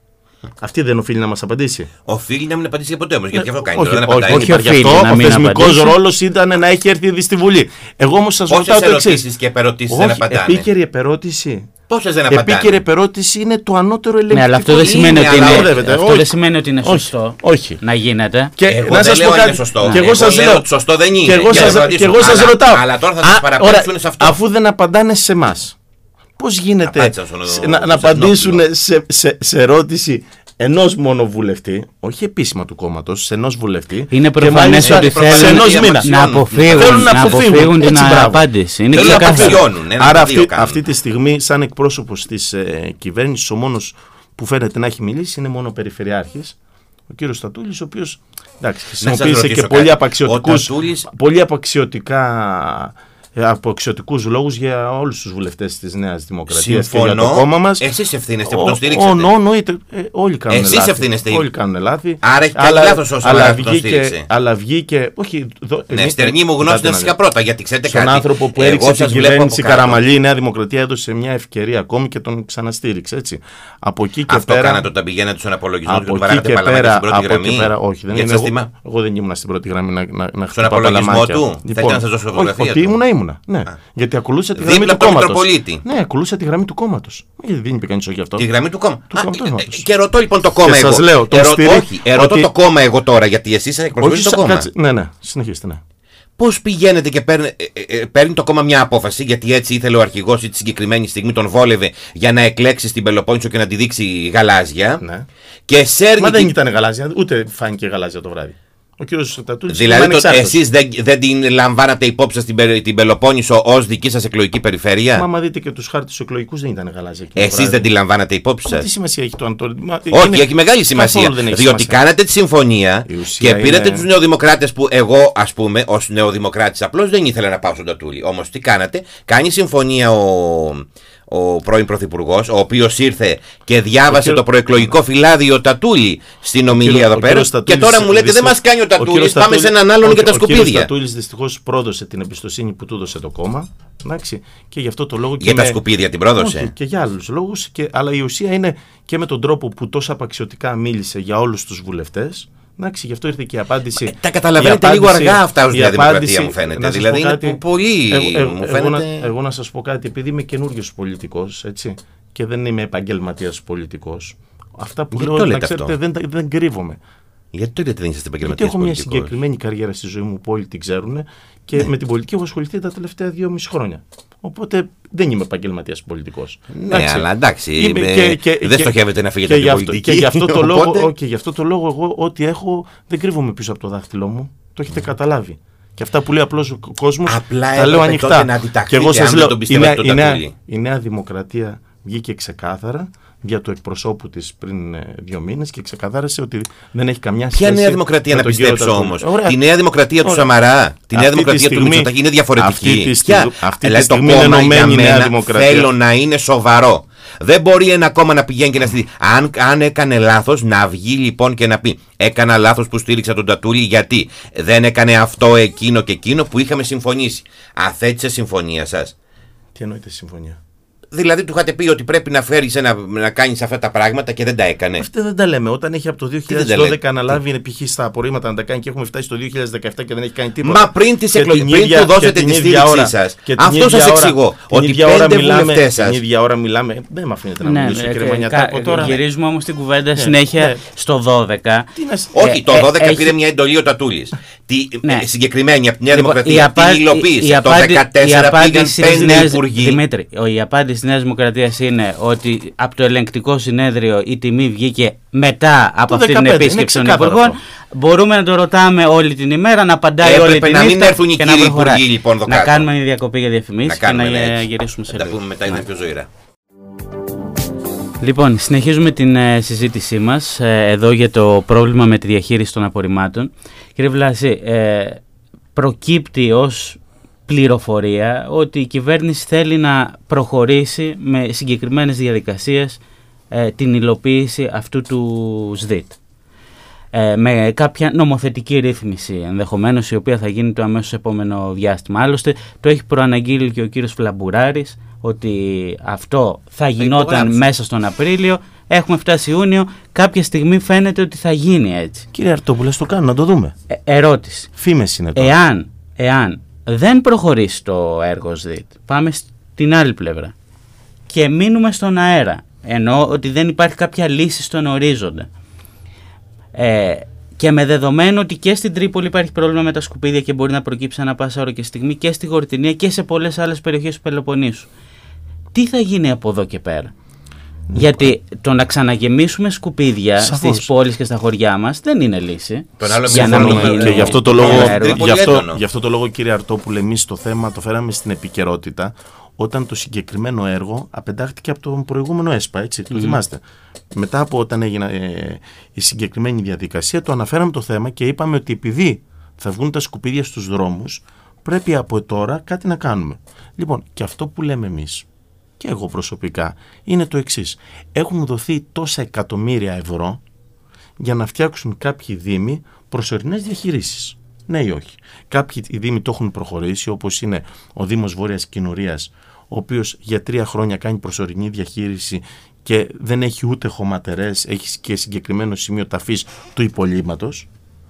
Αυτή δεν οφείλει να μας απαντήσει? Οφείλει να μην απαντήσει ποτέ όμως. Γιατί αυτό κάνει. Όχι, τώρα δεν όχι, απαντάει. όχι, όχι, γι' αυτό οφείλει να ο μην θεσμικός απαντήσει. ρόλος ήταν να έχει έρθει ήδη στη Βουλή. Εγώ όμως σας Πόσες ρωτάω το εξής. ερωτήσεις και επερωτήσεις δεν Όχι, απαντάνε? επίκαιρη επερώτηση. Πόσες δεν απαντάνε? Επίκαιρη επερώτηση είναι το ανώτερο ελεγκτικό. Ναι, αλλά αυτό δεν είναι, σημαίνει ότι αλλά είναι, οδεύεται. αυτό Όχι. δεν σημαίνει ότι είναι Όχι. σωστό Όχι. να γίνεται. Και Εγώ να δεν σας λέω πω αν κάτι. είναι σωστό. Και εγώ Εγώ σας λέω λέω ότι σωστό δεν είναι. Και εγώ Και σας, θα ρωτήσω. και εγώ σας Αλλά- ρωτάω. αλλά τώρα θα σας Α, παραπέμψουν ωραία, σε αυτό. Αφού δεν απαντάνε σε εμάς, πώς γίνεται Απάντησαν στον- σε- να, στον να απαντήσουν Εθνόπουλο. σε, σε, σε ερώτηση ενός μόνο βουλευτή, όχι επίσημα του κόμματος, σε ενός βουλευτή. Είναι και προφανές μάλιστα ότι σε θέλουν ενός να- μήνα. να αποφύγουν, Θέλουν να να αποφύγουν, αποφύγουν την έτσι, μπράβο. απάντηση. Είναι Θέλουν να ξεκάθαρο. αποφύγουν. Ένα Άρα από τα δύο αυτή, κάνουν. αυτή τη στιγμή, σαν εκπρόσωπος της ε, κυβέρνησης, ο μόνος που φαίνεται να έχει μιλήσει είναι μόνο ο Περιφερειάρχης, ο κύριος Στατούλης, ο οποίος εντάξει, χρησιμοποίησε ρωτήσω και πολύ κάτι. απαξιωτικούς, Ο Τατούλης- πολύ απαξιωτικά ε, από αξιωτικούς λόγους για όλους τους βουλευτές της Νέας Δημοκρατίας και για το κόμμα Συμφωνώ. μας. Εσείς ευθύνεστε που Ο- τον ο- στήριξετε. ο- εννοείται. Ε, όλοι κάνουν Εσείς λάθη. ευθύνεστε. Όλοι κάνουν λάθη. Άρα έχει κάνει λάθος ο Σαμαράς που τον βγήκε, στήριξε. αλλά βγήκε. Όχι, δο, Ναι, εμείς- στερνή μου γνώση κοιτάτε να να σιγά δείτε. πρώτα. Γιατί ξέρετε Στον κάτι. άνθρωπο που Εγώ έριξε την σας βλέπω κυβέρνηση από κάτω. Καραμαλή, η Νέα Δημοκρατία έδωσε μια ευκαιρία ακόμη και τον ξαναστήριξε. Έτσι. Από εκεί και Αυτό πέρα. κάνατε όταν πηγαίνατε στον απολογισμό και Από του εκεί παράγατε και παλαμάκια πέρα. στην πρώτη Από γραμμή. εκεί πέρα, όχι. Δεν Γιατί είναι, σας εγώ, τιμά. εγώ δεν ήμουν στην πρώτη γραμμή να, να, να χτυπάω απολογισμό παλαμάκια. του? Θέλετε να σας δώσω φωτογραφία όχι, ότι του? ήμουνα, ήμουνα. Ναι. Γιατί ακολούθησα τη Δίπλα γραμμή του από τον κόμματος. Μητροπολίτη. Ναι, ακολούθησα τη γραμμή του κόμματος. Γιατί δεν είπε κανείς όχι αυτό. Τη γραμμή του κόμμα. Του Α, κόμματος. ε, Και ρωτώ λοιπόν το κόμμα Και εγώ. σας λέω, τον Ερω- στηρί- Όχι, ερωτώ ότι- το κόμμα εγώ τώρα, γιατί εσείς εκπροσωπείτε το σα- κόμμα. κάτσε- Ναι, ναι, συνεχίστε. Ναι. Πώς πηγαίνετε και παίρνει, ε, ε, παίρνει το κόμμα μια απόφαση, γιατί έτσι ήθελε ο αρχηγός ή τη συγκεκριμένη στιγμή τον βόλευε για να εκλέξει στην Πελοπόννησο και να τη δείξει γαλάζια. Ναι. Και σέρνει. Μα δεν την- ήταν γαλάζια, ούτε φάνηκε γαλάζια το βράδυ. Ο κύριος Τατούλης Δηλαδή ήταν το, ανεξάρτητος. εσείς δεν, δεν την λαμβάνατε υπόψη σας την, Πε- την Πελοπόννησο ως δική σας εκλογική περιφέρεια. Μα άμα δείτε και τους χάρτες εκλογικούς δεν ήταν γαλάζια. εκείνο το Εσείς βράδυ. δεν τη λαμβάνατε υπόψη Μα τι σας. σημασία έχει το Αντώνη. Μα Όχι, είναι- έχει μεγάλη σημασία. καθόλου δεν έχει Διότι σημασία. κάνατε τη συμφωνία Η ουσία και πήρατε είναι- τους νεοδημοκράτες που εγώ, ας πούμε, ως νεοδημοκράτης απλώς δεν ήθελα να πάω στον Τατούλη. Όμως τι κάνατε, κάνει συμφωνία ο, ο πρώην Πρωθυπουργός, ο οποίος ήρθε και διάβασε κύριο- το προεκλογικό φυλάδιο Τατούλη στην ομιλία κύριο- εδώ ο πέρα. κύριος Και Τατούλης τώρα μου λέτε δεν δυστυχώς- μας κάνει ο κύριος Τατούλης, πάμε Τατούλης- σε έναν άλλον ο- για τα Ο κύριος σκουπίδια. Τατούλης δυστυχώς πρόδωσε την εμπιστοσύνη που του έδωσε το κόμμα. Εντάξει, και γι' αυτό το λόγο. Για και τα με- σκουπίδια την πρόδωσε. Όχι, και για άλλους λόγους. Και, αλλά η ουσία είναι και με τον τρόπο που τόσο απαξιωτικά μίλησε για όλους τους βουλευτές. Εντάξει, γι' αυτό ήρθε και η απάντηση. Τα καταλαβαίνετε η λίγο απάντηση- αργά αυτά ως η Νέα Δημοκρατία, απάντηση- μου φαίνεται. να σας Δηλαδή πω είναι κάτι, πολύ- εγώ, εγώ- μου εγώ να- φαίνεται- εγώ να σας πω κάτι, επειδή είμαι καινούριος πολιτικός, έτσι, και δεν είμαι επαγγελματίας πολιτικός. Αυτά που Γιατί λέω, το να λέτε ξέρετε, αυτό? δεν, τα- δεν κρύβομαι. Γιατί το λέτε δεν είστε Γιατί επαγγελματίας έχω μια πολιτικός? συγκεκριμένη καριέρα στη ζωή μου που όλοι την ξέρουν και με την πολιτική έχω ασχοληθεί τα τελευταία δύο μισή χρόνια. Οπότε δεν είμαι επαγγελματίας πολιτικός. Ναι, αλλά εντάξει, Είμαι ε, και- και- δεν και- στοχεύετε να φύγετε και από την γι' αυτό- πολιτική. Και γι' αυτό το Οπότε- λόγο, και γι' αυτό το λόγο εγώ ό,τι έχω δεν κρύβομαι πίσω από το δάχτυλό μου. Το έχετε καταλάβει. Και αυτά που λέει απλώς ο κόσμος Απλά τα έπρεπε λέω τότε ανοιχτά. να αντιταχθείτε, Και εγώ αν σας δεν λέω, τον η πιστεύετε νέα, τον η, νέα, Τατούλη. η Νέα Δημοκρατία βγήκε ξεκάθαρα για το εκπροσώπου της πριν ε, δύο μήνες και ξεκαθάρισε ότι δεν έχει καμιά σχέση. Ποια Νέα Δημοκρατία με να τον κύριο πιστέψω Τατούλη. όμως? Ωραία. Τη Νέα Δημοκρατία του Ωραία. Σαμαρά, τη Νέα Αυτή τη Δημοκρατία του στιγμή- Μητσοτάκη είναι διαφορετική. αυτή τη Ποια? στιγμ- αυτή τη Δηλαδή το στιγμή είναι κόμμα για ενωμένη η Νέα μένα Δημοκρατία. θέλω να είναι σοβαρό. Δεν μπορεί ένα κόμμα να πηγαίνει και να στείλει. Αν, αν έκανε λάθος, να βγει λοιπόν και να πει: έκανα λάθος που στήριξα τον Τατούλη, γιατί δεν έκανε αυτό, εκείνο και εκείνο που είχαμε συμφωνήσει. Αθέτησε συμφωνία σας. Τι εννοείται συμφωνία? Δηλαδή του είχατε πει ότι πρέπει να φέρεις να, να κάνεις αυτά τα πράγματα και δεν τα έκανε. Αυτά δεν τα λέμε. Όταν έχει από το δύο χιλιάδες δώδεκα αναλάβει π.χ. στα απορρίμματα να τα κάνει και έχουμε φτάσει το δύο χιλιάδες δεκαεπτά και δεν έχει κάνει τίποτα. Μα πριν τις εκλογές, πριν του δώσετε τη στήριξή σας. Αυτό σας εξηγώ. Ότι πέντε βουλευτές σας. Την ίδια ώρα μιλάμε. Δεν με αφήνετε να μιλήσω, κύριε Μανιατάκο. Τώρα γυρίζουμε όμως την κουβέντα συνέχεια στο δώδεκα. Όχι, το δώδεκα πήρε μια εντολή ο Τατούλης. Συγκεκριμένη από τη Νέα Δημοκρατία. Την υλοποίησε. Το δεκατέσσερα πήγαν πέντε υπουργοί. Δημήτρη, η απάντηση της Νέας Δημοκρατίας είναι ότι από το ελεγκτικό συνέδριο η τιμή βγήκε μετά από αυτή την επίσκεψη των υπουργών. Μπορούμε να το ρωτάμε όλη την ημέρα, να απαντάει όλη την ημέρα. Να μην έρθουν οι κύριοι υπουργοί, λοιπόν, να κάνουμε μια διακοπή για διαφημίσεις και να γυρίσουμε σε λίγο. Να τα πούμε μετά, είναι πιο ζωηρά. Λοιπόν, συνεχίζουμε την ε, συζήτησή μας ε, εδώ για το πρόβλημα με τη διαχείριση των απορριμμάτων. Κύριε Βλάση, ε, προκύπτει ως πληροφορία ότι η κυβέρνηση θέλει να προχωρήσει με συγκεκριμένες διαδικασίες ε, την υλοποίηση αυτού του ΣΔΙΤ. Ε, με κάποια νομοθετική ρύθμιση ενδεχομένως, η οποία θα γίνει το αμέσως επόμενο διάστημα. Άλλωστε το έχει προαναγγείλει και ο κύριος Φλαμπουράρης ότι αυτό θα γινόταν μέσα στον Απρίλιο. Έχουμε φτάσει Ιούνιο, κάποια στιγμή φαίνεται ότι θα γίνει έτσι. Κύριε Αρτόπουλε, το κάνω να το δούμε. Ε, ερώτηση. Φήμες είναι τώρα. Εάν, εάν δεν προχωρήσει το έργο ΣΔΙΤ, πάμε στην άλλη πλευρά και μείνουμε στον αέρα, εννοώ ότι δεν υπάρχει κάποια λύση στον ορίζοντα, ε, και με δεδομένο ότι και στην Τρίπολη υπάρχει πρόβλημα με τα σκουπίδια και μπορεί να προκύψει ανά πάσα ώρα και στιγμή και στη Γορτινία και σε πολλές άλλες περιοχές του Πελοποννήσου, τι θα γίνει από εδώ και πέρα? Γιατί το να ξαναγεμίσουμε σκουπίδια στις πόλεις και στα χωριά μας δεν είναι λύση. Για να μην γίνει. Και γι' αυτό το λόγο, γι αυτό, γι' αυτό το λόγο, κύριε Αρτόπουλε, εμείς το θέμα το φέραμε στην επικαιρότητα όταν το συγκεκριμένο έργο απεντάχθηκε από τον προηγούμενο ΕΣΠΑ, έτσι, mm-hmm. το θυμάστε. Μετά από όταν έγινε ε, η συγκεκριμένη διαδικασία, το αναφέραμε το θέμα και είπαμε ότι επειδή θα βγουν τα σκουπίδια στους δρόμους, πρέπει από τώρα κάτι να κάνουμε. Λοιπόν, και αυτό που λέμε εμείς, και εγώ προσωπικά, είναι το εξής. Έχουν δοθεί τόσα εκατομμύρια ευρώ για να φτιάξουν κάποιοι δήμοι προσωρινές διαχειρίσεις. Ναι ή όχι? Κάποιοι οι δήμοι το έχουν προχωρήσει, όπως είναι ο Δήμος Βόρειας Κοινορίας, ο οποίος για τρία χρόνια κάνει προσωρινή διαχείριση και δεν έχει ούτε χωματερές, έχει και συγκεκριμένο σημείο ταφής του υπολείμματος.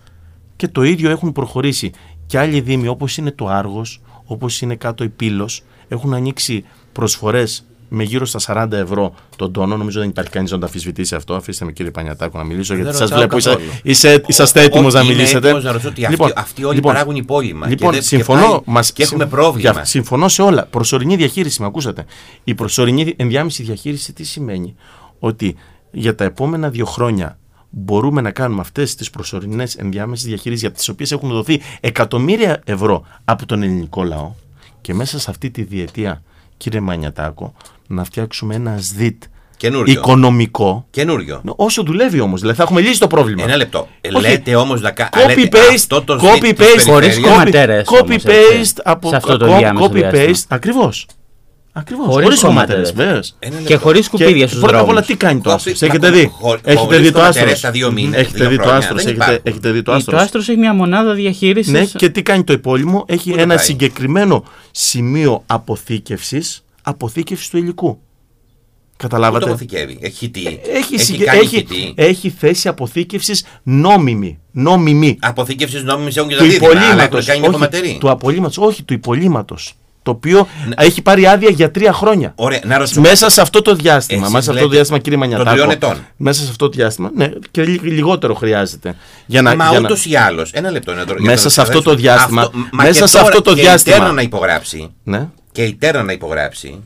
Και το ίδιο έχουν προχωρήσει και άλλοι δήμοι, όπως είναι το Άργος, όπως είναι κάτω η Πύλος, έχουν ανοίξει προσφορές με γύρω στα σαράντα ευρώ τον τόνο. Νομίζω δεν υπάρχει κανείς να το αμφισβητήσει αυτό. Αφήστε με, κύριε Πανιατάκο, να μιλήσω, δεν γιατί σας βλέπω. Είστε, είστε, είσαστε έτοιμος να μιλήσετε. Να ρωτήσω ότι λοιπόν, αυτοί, αυτοί όλοι λοιπόν, παράγουν η πόλη μας. Λοιπόν, και συμφωνώ. Και, μας, και έχουμε πρόβλημα. Για, συμφωνώ σε όλα. Προσωρινή διαχείριση, με ακούσατε. Η προσωρινή ενδιάμεση διαχείριση τι σημαίνει? Ότι για τα επόμενα δύο χρόνια μπορούμε να κάνουμε αυτές τις προσωρινές ενδιάμεσες διαχείρισεις, για τις οποίες έχουν δοθεί εκατομμύρια ευρώ από τον ελληνικό λαό, και μέσα σε αυτή τη διετία, κύριε Μανιατάκο, να φτιάξουμε ένα ΣΔΙΤ καινούριο, οικονομικό. Καινούριο. Όσο δουλεύει όμως, δηλαδή θα έχουμε λύσει το πρόβλημα. Ένα λεπτό. Όχι. Λέτε όμως να κάνετε copy-paste, copy-paste, χωρίς κομματέρες. Copy-paste από σε αυτό το διάμεσο copy-paste, ακριβώς. Ακριβώς. Χωρίς κομματέρες. Και χωρίς σκουπίδια στους δρόμους. Πρώτα απ' όλα, τι κάνει το Άστρος? Έχετε δει? Έχετε δει το Άστρος? Έχετε δει το Άστρος? Έχετε δει το Άστρος? Το Άστρος έχει μια μονάδα διαχείρισης. Ναι, και τι κάνει το υπόλοιπο? Έχει ένα συγκεκριμένο σημείο αποθήκευσης, αποθήκευσης του υλικού. Καταλάβατε? Πού το αποθηκεύει? Έχει τι? Έχει, έχει, έχει, έχει θέση αποθήκευσης νόμιμη. Νόμιμη. Αποθήκευσης νόμιμης έχουν και τα δίδυμα, αλλά έχουν κάνει μια χωματερή. Του απολύματος, όχι, του υπολείμματος. Το οποίο να... έχει πάρει άδεια για τρία χρόνια. Ωραία, να ρωτήσω. Μέσα σε αυτό το διάστημα, μέσα σε αυτό το διάστημα, κύριε Μανιατάκο, ετών. Μέσα σε αυτό το διάστημα, ναι, και λιγότερο χρειάζεται. Για να, Μα για ούτως να... ή άλλως, ένα λεπτό να το Μέσα σε αυτό το διάστημα, αυτό, μέσα σε αυτό το και διάστημα. Η Τέρνα να υπογράψει. Ναι. Και η Τέρνα να υπογράψει.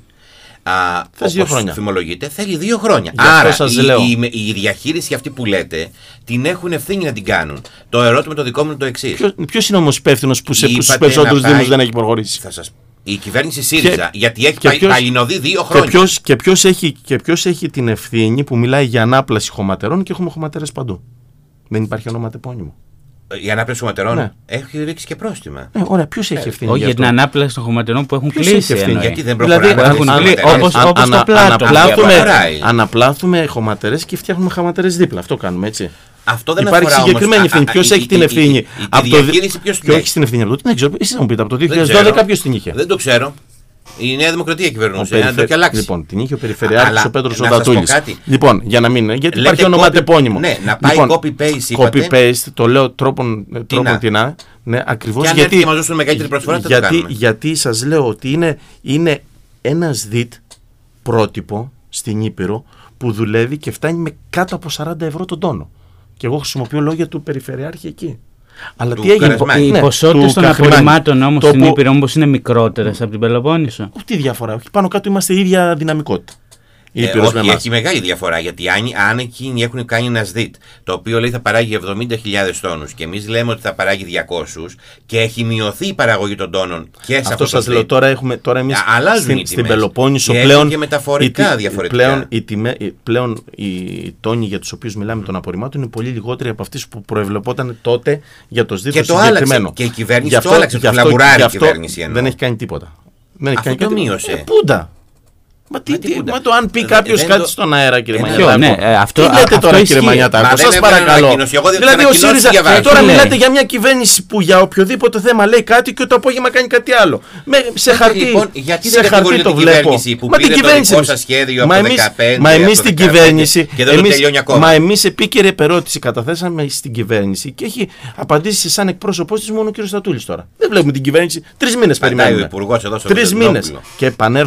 Όπως φημολογείται, θέλει δύο χρόνια. Γι' Άρα σας η, λέω. η, η διαχείριση αυτή που λέτε την έχουν ευθύνη να την κάνουν. Το ερώτημα το δικό μου είναι το εξής. Ποιος είναι όμως υπεύθυνος που στους περισσότερους δήμους δεν έχει προχωρήσει? Θα σας... Η κυβέρνηση ΣΥΡΙΖΑ, και, γιατί έχει και ποιος, παλινοδεί δύο χρόνια. Και ποιος, και, ποιος έχει, και ποιος έχει την ευθύνη που μιλάει για ανάπλαση χωματερών και έχουμε χωματερές παντού? Δεν υπάρχει ονοματεπώνυμο. Η ανάπλαση χωματερών, ναι, έχει ρίξει και πρόστιμα. Ε, ωραία, ποιος έχει ευθύνη? Όχι για την ανάπλαση των χωματερών που έχουν κλείσει. Γιατί δεν προχωράνε. Δηλαδή, όπως το πλάτο. Αναπλάθουμε χωματερές και φτιάχνουμε χωματερές δίπλα. Αυτό κάνουμε, έτσι. Αυτό δεν υπάρχει αφορά συγκεκριμένη ευθύνη. Ποιος έχει την ευθύνη? Η διαχείριση ποιος την έχει την ευθύνη από το? Δεν ξέρω. Εσείς θα μου πείτε από το δύο χιλιάδες δώδεκα ποιος την είχε? Δεν το ξέρω. Η Νέα Δημοκρατία κυβερνούσε. Περιφε... Να το και αλλάξει. Λοιπόν, την είχε ο Περιφερειάρχης ο Πέτρος ο Δατούλης. Λοιπόν, για να μην. Γιατί λέτε υπάρχει ονοματεπώνυμο. Ναι, να πάει λοιπόν, copy-paste. Είπατε. Copy-paste, το λέω τρόπον τεινά. Ναι, ακριβώς. Και αν γιατί, έρθει και μας δώσουν μεγαλύτερη προσφορά, γιατί, θα το κάνουμε. γιατί σας λέω ότι είναι, είναι ένας ΔΙΤ πρότυπο στην Ήπειρο που δουλεύει και φτάνει με κάτω από σαράντα ευρώ τον τόνο. Και εγώ χρησιμοποιώ λόγια του Περιφερειάρχη εκεί. Αλλά του τι έγινε. Οι ναι, ποσότητες των απορριμμάτων όμως στην που... Ήπειρο όμως είναι μικρότερες από την Πελοπόννησο. Τι διαφορά. Όχι, πάνω κάτω είμαστε η ίδια δυναμικότητα. Ε, όχι, έχει μεγάλη διαφορά. Γιατί αν, αν εκείνοι έχουν κάνει ένα ΣΔΙΤ το οποίο λέει θα παράγει εβδομήντα χιλιάδες τόνους και εμείς λέμε ότι θα παράγει διακόσιους και έχει μειωθεί η παραγωγή των τόνων και σε αυτό, αυτό σας λέω. Τώρα, έχουμε, τώρα εμείς στην, στην Πελοπόννησο και πλέον. Και μεταφορικά η, διαφορετικά. Πλέον, η τιμέ, πλέον οι τόνοι για τους οποίους μιλάμε των απορριμμάτων είναι πολύ λιγότεροι από αυτές που προεβλεπόταν τότε για το ΣΔΙΤ. Και το άλλαξε. Και η κυβέρνηση το άλλαξε. Το λαμπουράρει η κυβέρνηση. Δεν έχει κάνει τίποτα. Αυτό το μείωσε. Πούντα. Μα, τι, τι, μα το αν πει κάποιο κάτι το... στον αέρα, κύριε ε, Μανιατάκο. Ναι, ε, αυτό, τι λέτε αυτό τώρα, ισχύει. κύριε Μανιατάκο, σας παρακαλώ. Δηλαδή, ο ΣΥΡΙΖΑ τώρα λέει. Μιλάτε για μια κυβέρνηση που για οποιοδήποτε θέμα λέει κάτι και το απόγευμα κάνει κάτι άλλο. Με, σε χαρτί, λοιπόν, γιατί σε δεν χαρτί το βλέπω. Που μα την κυβέρνηση. Το σχέδιο μα από το δεκαπέντε, μα εμεί στην κυβέρνηση. Και δεν το τελειώνει ακόμα. Μα εμεί επίκαιρη επερώτηση καταθέσαμε στην κυβέρνηση και έχει απαντήσει σαν εκπρόσωπό τη μόνο ο κ. Στατούλης τώρα. Δεν βλέπουμε την κυβέρνηση. Τρει μήνε περιμένουμε. Τρει μήνε. Και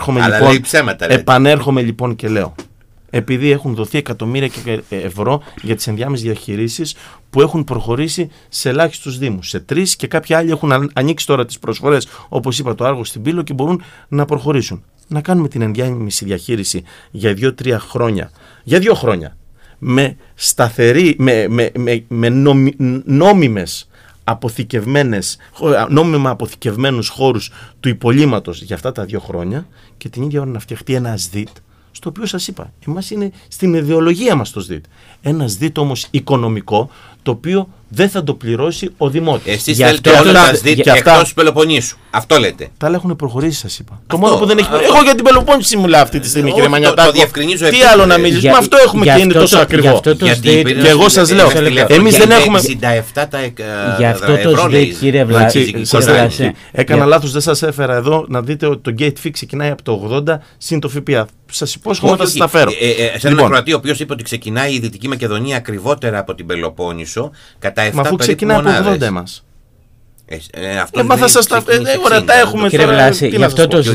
επανέρχομαι λοιπόν. Λοιπόν και λέω, επειδή έχουν δοθεί εκατομμύρια ευρώ για τις ενδιάμεσες διαχειρίσεις που έχουν προχωρήσει σε ελάχιστους δήμους, σε τρεις και κάποιοι άλλοι έχουν ανοίξει τώρα τις προσφορές, όπως είπα το Άργο στην Πύλο και μπορούν να προχωρήσουν. Να κάνουμε την ενδιάμεση διαχείριση για δύο-τρία χρόνια, για δύο χρόνια, με σταθερή, με, με, με, με νομι, νόμιμες αποθηκευμένες, νόμιμα αποθηκευμένους χώρους του υπολείμματος για αυτά τα δύο χρόνια και την ίδια ώρα να φτιαχτεί ένα ΣΔΙΤ, στο οποίο σας είπα, εμάς είναι στην ιδεολογία μας το ΣΔΙΤ. Ένα ΣΔΙΤ όμως οικονομικό, το οποίο δεν θα το πληρώσει ο δημότης. Εσείς θέλετε όλα τα ΣΔΙΤ εκτός του Πελοποννήσου. Αυτό λέτε. Τα άλλα έχουν προχωρήσει, σας είπα. Αυτό, το μόνο που δεν έχει. Αυτό. Εγώ για την Πελοπόννηση μιλάω αυτή τη στιγμή, κύριε Μανιατάκο. Το διευκρινίζω. Τι άλλο να μιλήσουμε. Με αυτό έχουμε και είναι τόσο ακριβό. Και εγώ σας λέω, εμείς δεν έχουμε. Για αυτό το ΣΔΙΤ, κύριε Βλάση. Έκανα λάθος, δεν σας έφερα εδώ να δείτε ότι το Gate Fix ξεκινάει από το ογδόντα συν το ΦΠΑ. Σας υπόσχομαι να σας τα φέρω. Σε έναν Κροατή ο οποίος είπε ότι ξεκινάει η Δυτική Μακεδονία ακριβότερα από την Πελοπόννησο κατά επτά περίπου μονάδες. Μα αφού ξεκινάει από ογδόντα εμάς. Ε, ε, μα θα σας τα ε, τα έχουμε κύριε τώρα. Βλάση, για αυτό το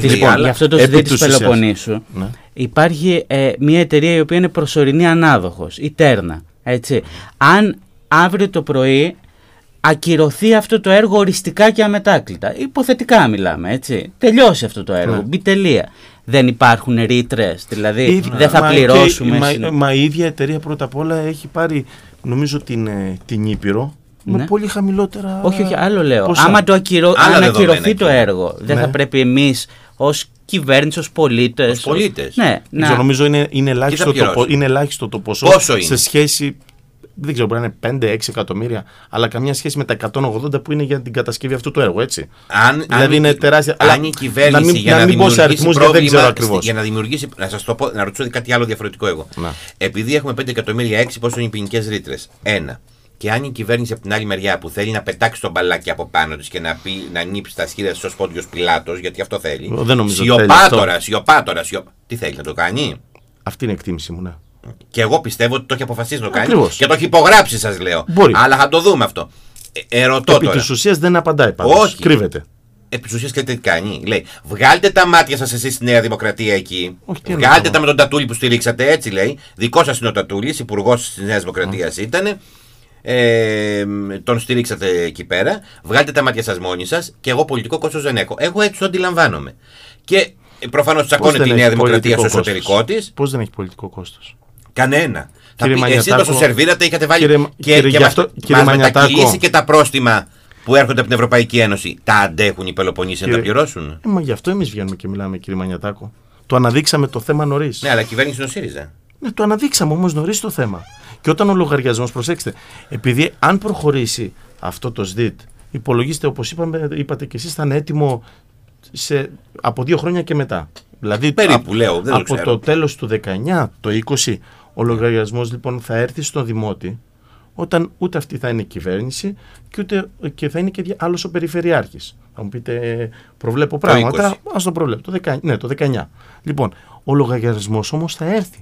ΣΔΙΤ της Πελοποννήσου ναι. υπάρχει ε, μια εταιρεία η οποία είναι προσωρινή ανάδοχος, η Τέρνα. Έτσι. Αν αύριο το πρωί ακυρωθεί αυτό το έργο οριστικά και αμετάκλητα, υποθετικά μιλάμε, έτσι, τελειώσει αυτό το έργο, ναι. μπει τελεία. Δεν υπάρχουν ρήτρες, δηλαδή η, δεν θα μα, πληρώσουμε. Και, μα, μα η ίδια εταιρεία πρώτα απ' όλα έχει πάρει, νομίζω, την, την Ήπειρο ναι. με πολύ χαμηλότερα. Όχι, όχι, άλλο λέω. Πόσα? Άμα το ακυρω... αν ακυρωθεί το έργο, δεν ναι. θα πρέπει εμείς ως κυβέρνηση, ως πολίτες. Ως πολίτες. Ναι, να... Νομίζω είναι, είναι, ελάχιστο το, είναι ελάχιστο το ποσό. Πόσο είναι? Σε σχέση. Δεν ξέρω, μπορεί να είναι πέντε έξι εκατομμύρια, αλλά καμιά σχέση με τα εκατόν ογδόντα που είναι για την κατασκευή αυτού του έργου, έτσι. Αν, δηλαδή αν, είναι τεράστια. Αν η κυβέρνηση να μην, για να, να μην πω σε αριθμούς δεν ξέρω ακριβώς. Για να δημιουργήσει. Να σας το πω, να ρωτήσω κάτι άλλο διαφορετικό εγώ. Να. Επειδή έχουμε πέντε εκατομμύρια έξι, πόσο είναι οι ποινικές ρήτρες. Ένα. Και αν η κυβέρνηση από την άλλη μεριά που θέλει να πετάξει τον μπαλάκι από πάνω της και να, πει, να νύψει τα σχήρα ως Πόντιος Πιλάτος, γιατί αυτό θέλει. Σιωπά τώρα, σιωπά τώρα. Τι θέλει να το κάνει. Αυτή είναι η εκτίμηση μου, ναι. Και εγώ πιστεύω ότι το έχει αποφασίσει να το κάνει. Ακριβώς. Και το έχει υπογράψει, σας λέω. Μπορεί. Αλλά θα το δούμε αυτό. Ε, ερωτώ Επί τώρα. της ουσίας δεν απαντάει πάντως. Όχι. Κρύβεται. Επί της ουσίας ξέρετε τι κάνει. Λέει, βγάλτε τα μάτια σας εσείς στη Νέα Δημοκρατία εκεί. Όχι, βγάλτε τα με τον Τατούλη που στηρίξατε, έτσι λέει. Δικό σας είναι ο Τατούλης, υπουργός της Νέας Δημοκρατίας mm. ήταν. Ε, τον στηρίξατε εκεί πέρα. Βγάλτε τα μάτια σας μόνοι σας. Και εγώ πολιτικό κόστος δεν έχω. Εγώ έτσι το αντιλαμβάνομαι. Και προφανώς τσακώνει τη Νέα Δημοκρατία στο εσωτερικό της. Πώς δεν έχει πολιτικό κόστος? Κανένα. Εσείς μας το σερβίρατε, είχατε βάλει κύριε, και, κύριε, και αυτό, μας μετακυλήσει και τα πρόστιμα που έρχονται από την Ευρωπαϊκή Ένωση. Τα αντέχουν οι Πελοποννήσιοι να τα πληρώσουν? Ε, μα γι' αυτό εμείς βγαίνουμε και μιλάμε, κύριε Μανιατάκο. Το αναδείξαμε το θέμα νωρίς. Ναι, αλλά η κυβέρνηση είναι ο ΣΥΡΙΖΑ. Ναι, το αναδείξαμε όμως νωρίς το θέμα. Και όταν ο λογαριασμός, προσέξτε, επειδή αν προχωρήσει αυτό το ΣΔΙΤ, υπολογίστε, όπως είπαμε, είπατε και εσείς, θα είναι έτοιμο σε, από δύο χρόνια και μετά. Δηλαδή περίπου, α, λέω, δεν από το, το τέλος του δεκαεννιά, το είκοσι, ο λογαριασμός λοιπόν θα έρθει στον Δημότη, όταν ούτε αυτή θα είναι η κυβέρνηση και ούτε και θα είναι και άλλος ο περιφερειάρχης. Θα μου πείτε, προβλέπω πράγματα, ας το προβλέπω, το δεκαεννιά, ναι, το δεκαεννιά. Λοιπόν, ο λογαριασμός όμως θα έρθει.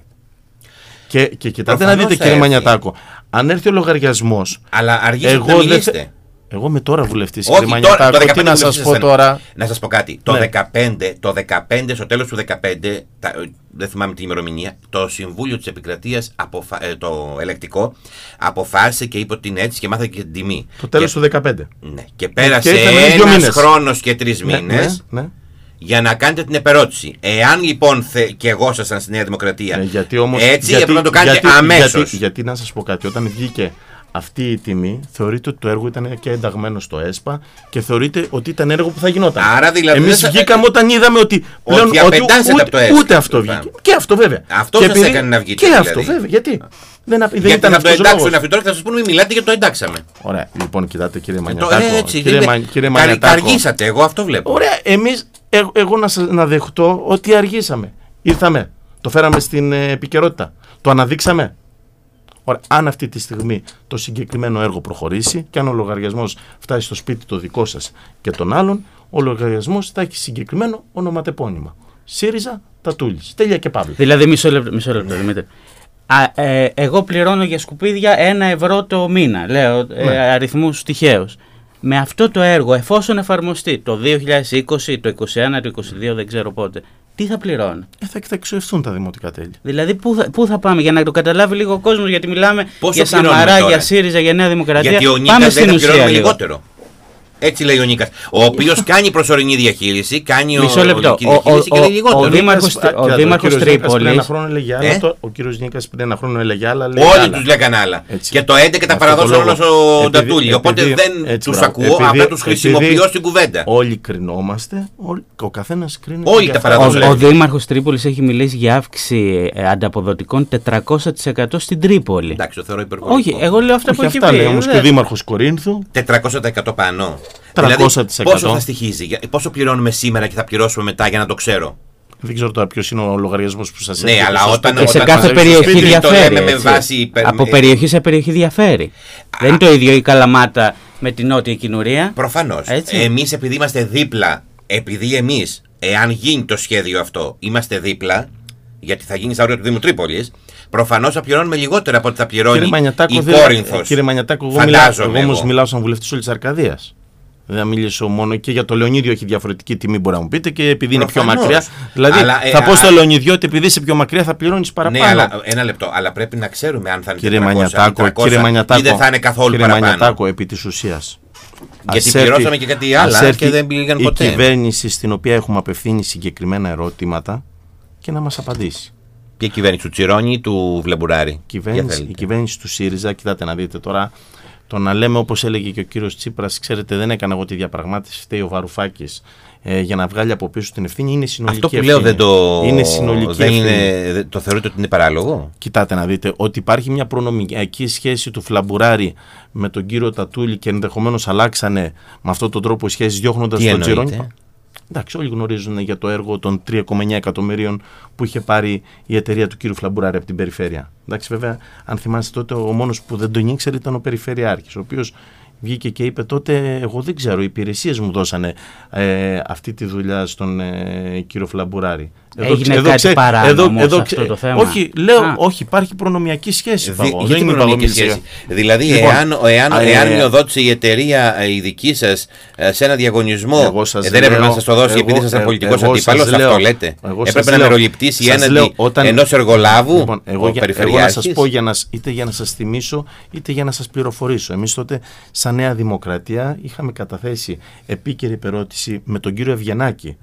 Και, και κοιτάτε να δείτε, κύριε Μανιατάκο, αν έρθει ο λογαριασμός. Αλλά αργήσατε να μιλήσετε. Εγώ είμαι τώρα βουλευτής, κύριε Μανιατάκο, τι να σας πω τώρα. Να σας πω κάτι. Το, ναι. δεκαπέντε, το δεκαπέντε, στο τέλος του δεκαπέντε, τα, δεν θυμάμαι την ημερομηνία, το Συμβούλιο της Επικρατείας, αποφα... το ελεκτικό, αποφάσισε και είπε ότι είναι έτσι και μάθατε και την τιμή. Το τέλος και... του δεκαπέντε. Ναι. Και πέρασε και ένας χρόνος και τρεις ναι, μήνες. Ναι, ναι. Για να κάνετε την επερώτηση. Εάν λοιπόν θε, και εγώ ήσασταν στη Νέα Δημοκρατία, ναι, γιατί όμως, έτσι γιατί, έπρεπε να το κάνετε γιατί, αμέσως. Γιατί, γιατί να σας πω κάτι, όταν βγήκε αυτή η τιμή, θεωρείται ότι το έργο ήταν και ενταγμένο στο ΕΣΠΑ και θεωρείται ότι ήταν έργο που θα γινόταν. Άρα δηλαδή. Εμείς θα... βγήκαμε όταν είδαμε ότι. Πλέον, ότι, ότι ούτε, από το ΕΣΠΑ, ούτε αυτό βγήκε. Και αυτό βέβαια. Αυτό σας επειδή... έκανε να βγείτε. Και δηλαδή. αυτό βέβαια. Γιατί. Δεν, δεν Γιατί ήταν θα το εντάξουν λόγος. αυτοί τώρα και θα σας πούνε μην μιλάτε γιατί το εντάξαμε. Ωραία. Λοιπόν, κοιτάτε κύριε Μανιατάκο. Έτσι, κύριε δεν Μα... κύριε Μανιατάκο. Αργήσατε, εγώ αυτό βλέπω. Ωραία. Εμείς, εγώ, εγώ να, σας, να δεχτώ ότι αργήσαμε. Ήρθαμε. Το φέραμε στην ε, επικαιρότητα. Το αναδείξαμε. Ωραία, αν αυτή τη στιγμή το συγκεκριμένο έργο προχωρήσει και αν ο λογαριασμός φτάσει στο σπίτι το δικό σας και των άλλων, ο λογαριασμός θα έχει συγκεκριμένο ονοματεπώνυμα. ΣΥΡΙΖΑ Τατούλης. Τέλεια και παύλα. Δηλαδή, μισό λεπτό, μισό λεπτό Δημήτρη. Α, ε, εγώ πληρώνω για σκουπίδια ένα ευρώ το μήνα. Λέω ναι. ε, αριθμούς τυχαίους. Με αυτό το έργο, εφόσον εφαρμοστεί το δύο χιλιάδες είκοσι, το είκοσι ένα, το είκοσι δύο, δεν ξέρω πότε. Τι θα πληρώνω. Ε, θα, θα εξοευθούν τα δημοτικά τέλη. Δηλαδή, πού θα, πού θα πάμε για να το καταλάβει λίγο ο κόσμος, γιατί μιλάμε πόσο για Σαμαρά, για ΣΥΡΙΖΑ, για Νέα Δημοκρατία. Γιατί ο Νίκας δεν θα πληρώνουμε λιγότερο. Έτσι λέει ο Νίκας. Ο οποίος κάνει προσωρινή διαχείριση, κάνει Μισό λεπτό. διαχείριση και λέει λιγότερο. Ο Δήμαρχος, ο Δήμαρχος Τρίπολης. Πριν ένα χρόνο έλεγε άλλα. Ε? Το, ο κύριος Νίκας πριν ένα χρόνο έλεγε άλλα. Όλοι τους λέγανε άλλα. Έτσι. Και το έντεκα τα παραδόσε όλος ο Ντατούλη. Οπότε επειδή, δεν έτσι, τους ακούω, επειδή, απλά τους χρησιμοποιώ στην κουβέντα. Όλοι κρινόμαστε, όλοι, ο καθένας κρίνει. Όλοι τα παραδόσε. Ο Δήμαρχος Τρίπολης έχει μιλήσει για αύξηση ανταποδοτικών τετρακόσια τοις εκατό στην Τρίπολη. Εντάξει, το θεωρώ υπερβολικό. Όχι, εγώ λέω αυτά που έχει πει. Αυτά λέει όμως και ο Δήμαρχος Κορίνθου. τετρακόσια τοις εκατό πάνω. τριακόσια τοις εκατό. Πόσο θα στοιχίζει, πόσο πληρώνουμε σήμερα και θα πληρώσουμε μετά για να το ξέρω. Δεν ξέρω τώρα ποιος είναι ο λογαριασμός που σας έρχεται. Ναι, αλλά όταν, και σε όταν κάθε περιοχή διαφέρει. Με βάση, από περιοχή σε περιοχή διαφέρει. Α, δεν είναι το ίδιο η Καλαμάτα με την Νότια Κινουρία. Προφανώς. Εμείς επειδή είμαστε δίπλα, επειδή εμείς, εάν γίνει το σχέδιο αυτό, είμαστε δίπλα, γιατί θα γίνει στα όρια του Δήμου Τρίπολης, προφανώς θα πληρώνουμε λιγότερα από ό,τι θα πληρώνει η Κόρινθος. Κύριε Μανιατάκο, εγώ όμως μιλάω σαν βουλευτής όλης της Αρκαδίας. Δεν θα μιλήσω μόνο και για το Λεωνίδιο έχει διαφορετική τιμή, μπορεί να μου πείτε, και επειδή προφανώς είναι πιο μακριά. Δηλαδή, αλλά, θα ε, πω στο α... Λεωνίδιο ότι επειδή είσαι πιο μακριά θα πληρώνεις παραπάνω. Ναι, αλλά, ένα λεπτό. Αλλά πρέπει να ξέρουμε αν θα είναι κύριε Μανιατάκο, κύριε Μανιατάκο, ή δεν θα είναι καθόλου κύριε παραπάνω. Μανιατάκο, επί της ουσίας. Γιατί πληρώσαμε και κάτι άλλο και δεν πήγαν ποτέ. Η κυβέρνηση στην οποία έχουμε απευθύνει συγκεκριμένα ερώτηματα και να μας απαντήσει. Ποια κυβέρνηση, του Τσιρόνι ή του Βλεμπουράρη? Η κυβέρνηση του ΣΥΡΙΖΑ, κοιτάτε να δείτε τώρα. Το να λέμε, όπως έλεγε και ο κύριος Τσίπρας, ξέρετε, δεν έκανα εγώ τη διαπραγμάτευση, φταίει ο Βαρουφάκης ε, για να βγάλει από πίσω την ευθύνη, είναι συνολική ευθύνη. Αυτό που ευθύνη. λέω δεν το, είναι συνολική δεν είναι, το θεωρείτε ότι είναι παράλογο? Κοιτάτε να δείτε, ότι υπάρχει μια προνομιακή σχέση του Φλαμπουράρη με τον κύριο Τατούλη και ενδεχομένως αλλάξανε με αυτόν τον τρόπο οι σχέσεις διώχνοντας τον Τσιρόνι. Εντάξει, όλοι γνωρίζουν για το έργο των τρία κόμμα εννιά εκατομμυρίων που είχε πάρει η εταιρεία του κύριου Φλαμπουράρη από την περιφέρεια. Εντάξει, βέβαια, αν θυμάστε τότε, ο μόνος που δεν τον ήξερε ήταν ο Περιφερειάρχης, ο οποίος βγήκε και είπε τότε, εγώ δεν ξέρω, οι υπηρεσίες μου δώσανε ε, αυτή τη δουλειά στον ε, κύριο Φλαμπουράρη. Εδώ, Έγινε εδώ, κάτι ξέ, παράνομο εδώ, εδώ, σε αυτό το θέμα? Όχι, λέω, Α. όχι, υπάρχει προνομιακή σχέση. Δη, δεν γιατί προνομιακή σχέση? Δηλαδή, λοιπόν, εάν, εάν, ε, εάν μειοδότησε η εταιρεία η δική σας σε ένα διαγωνισμό, ε, δεν έπρεπε να σας το δώσει επειδή ήσασταν πολιτικός αντίπαλος? Αυτό λέτε? Έπρεπε να μεροληπτήσει έναντι ενός εργολάβου λοιπόν, εγώ, ο Περιφερειάρχης? Εγώ να σας πω, για να, είτε για να σας θυμίσω, είτε για να σας πληροφορήσω. Εμείς τότε, σαν Νέα Δημοκρατία, είχαμε καταθέσει επίκαιρη επερώτηση με τον κύριο Ευγενάκη.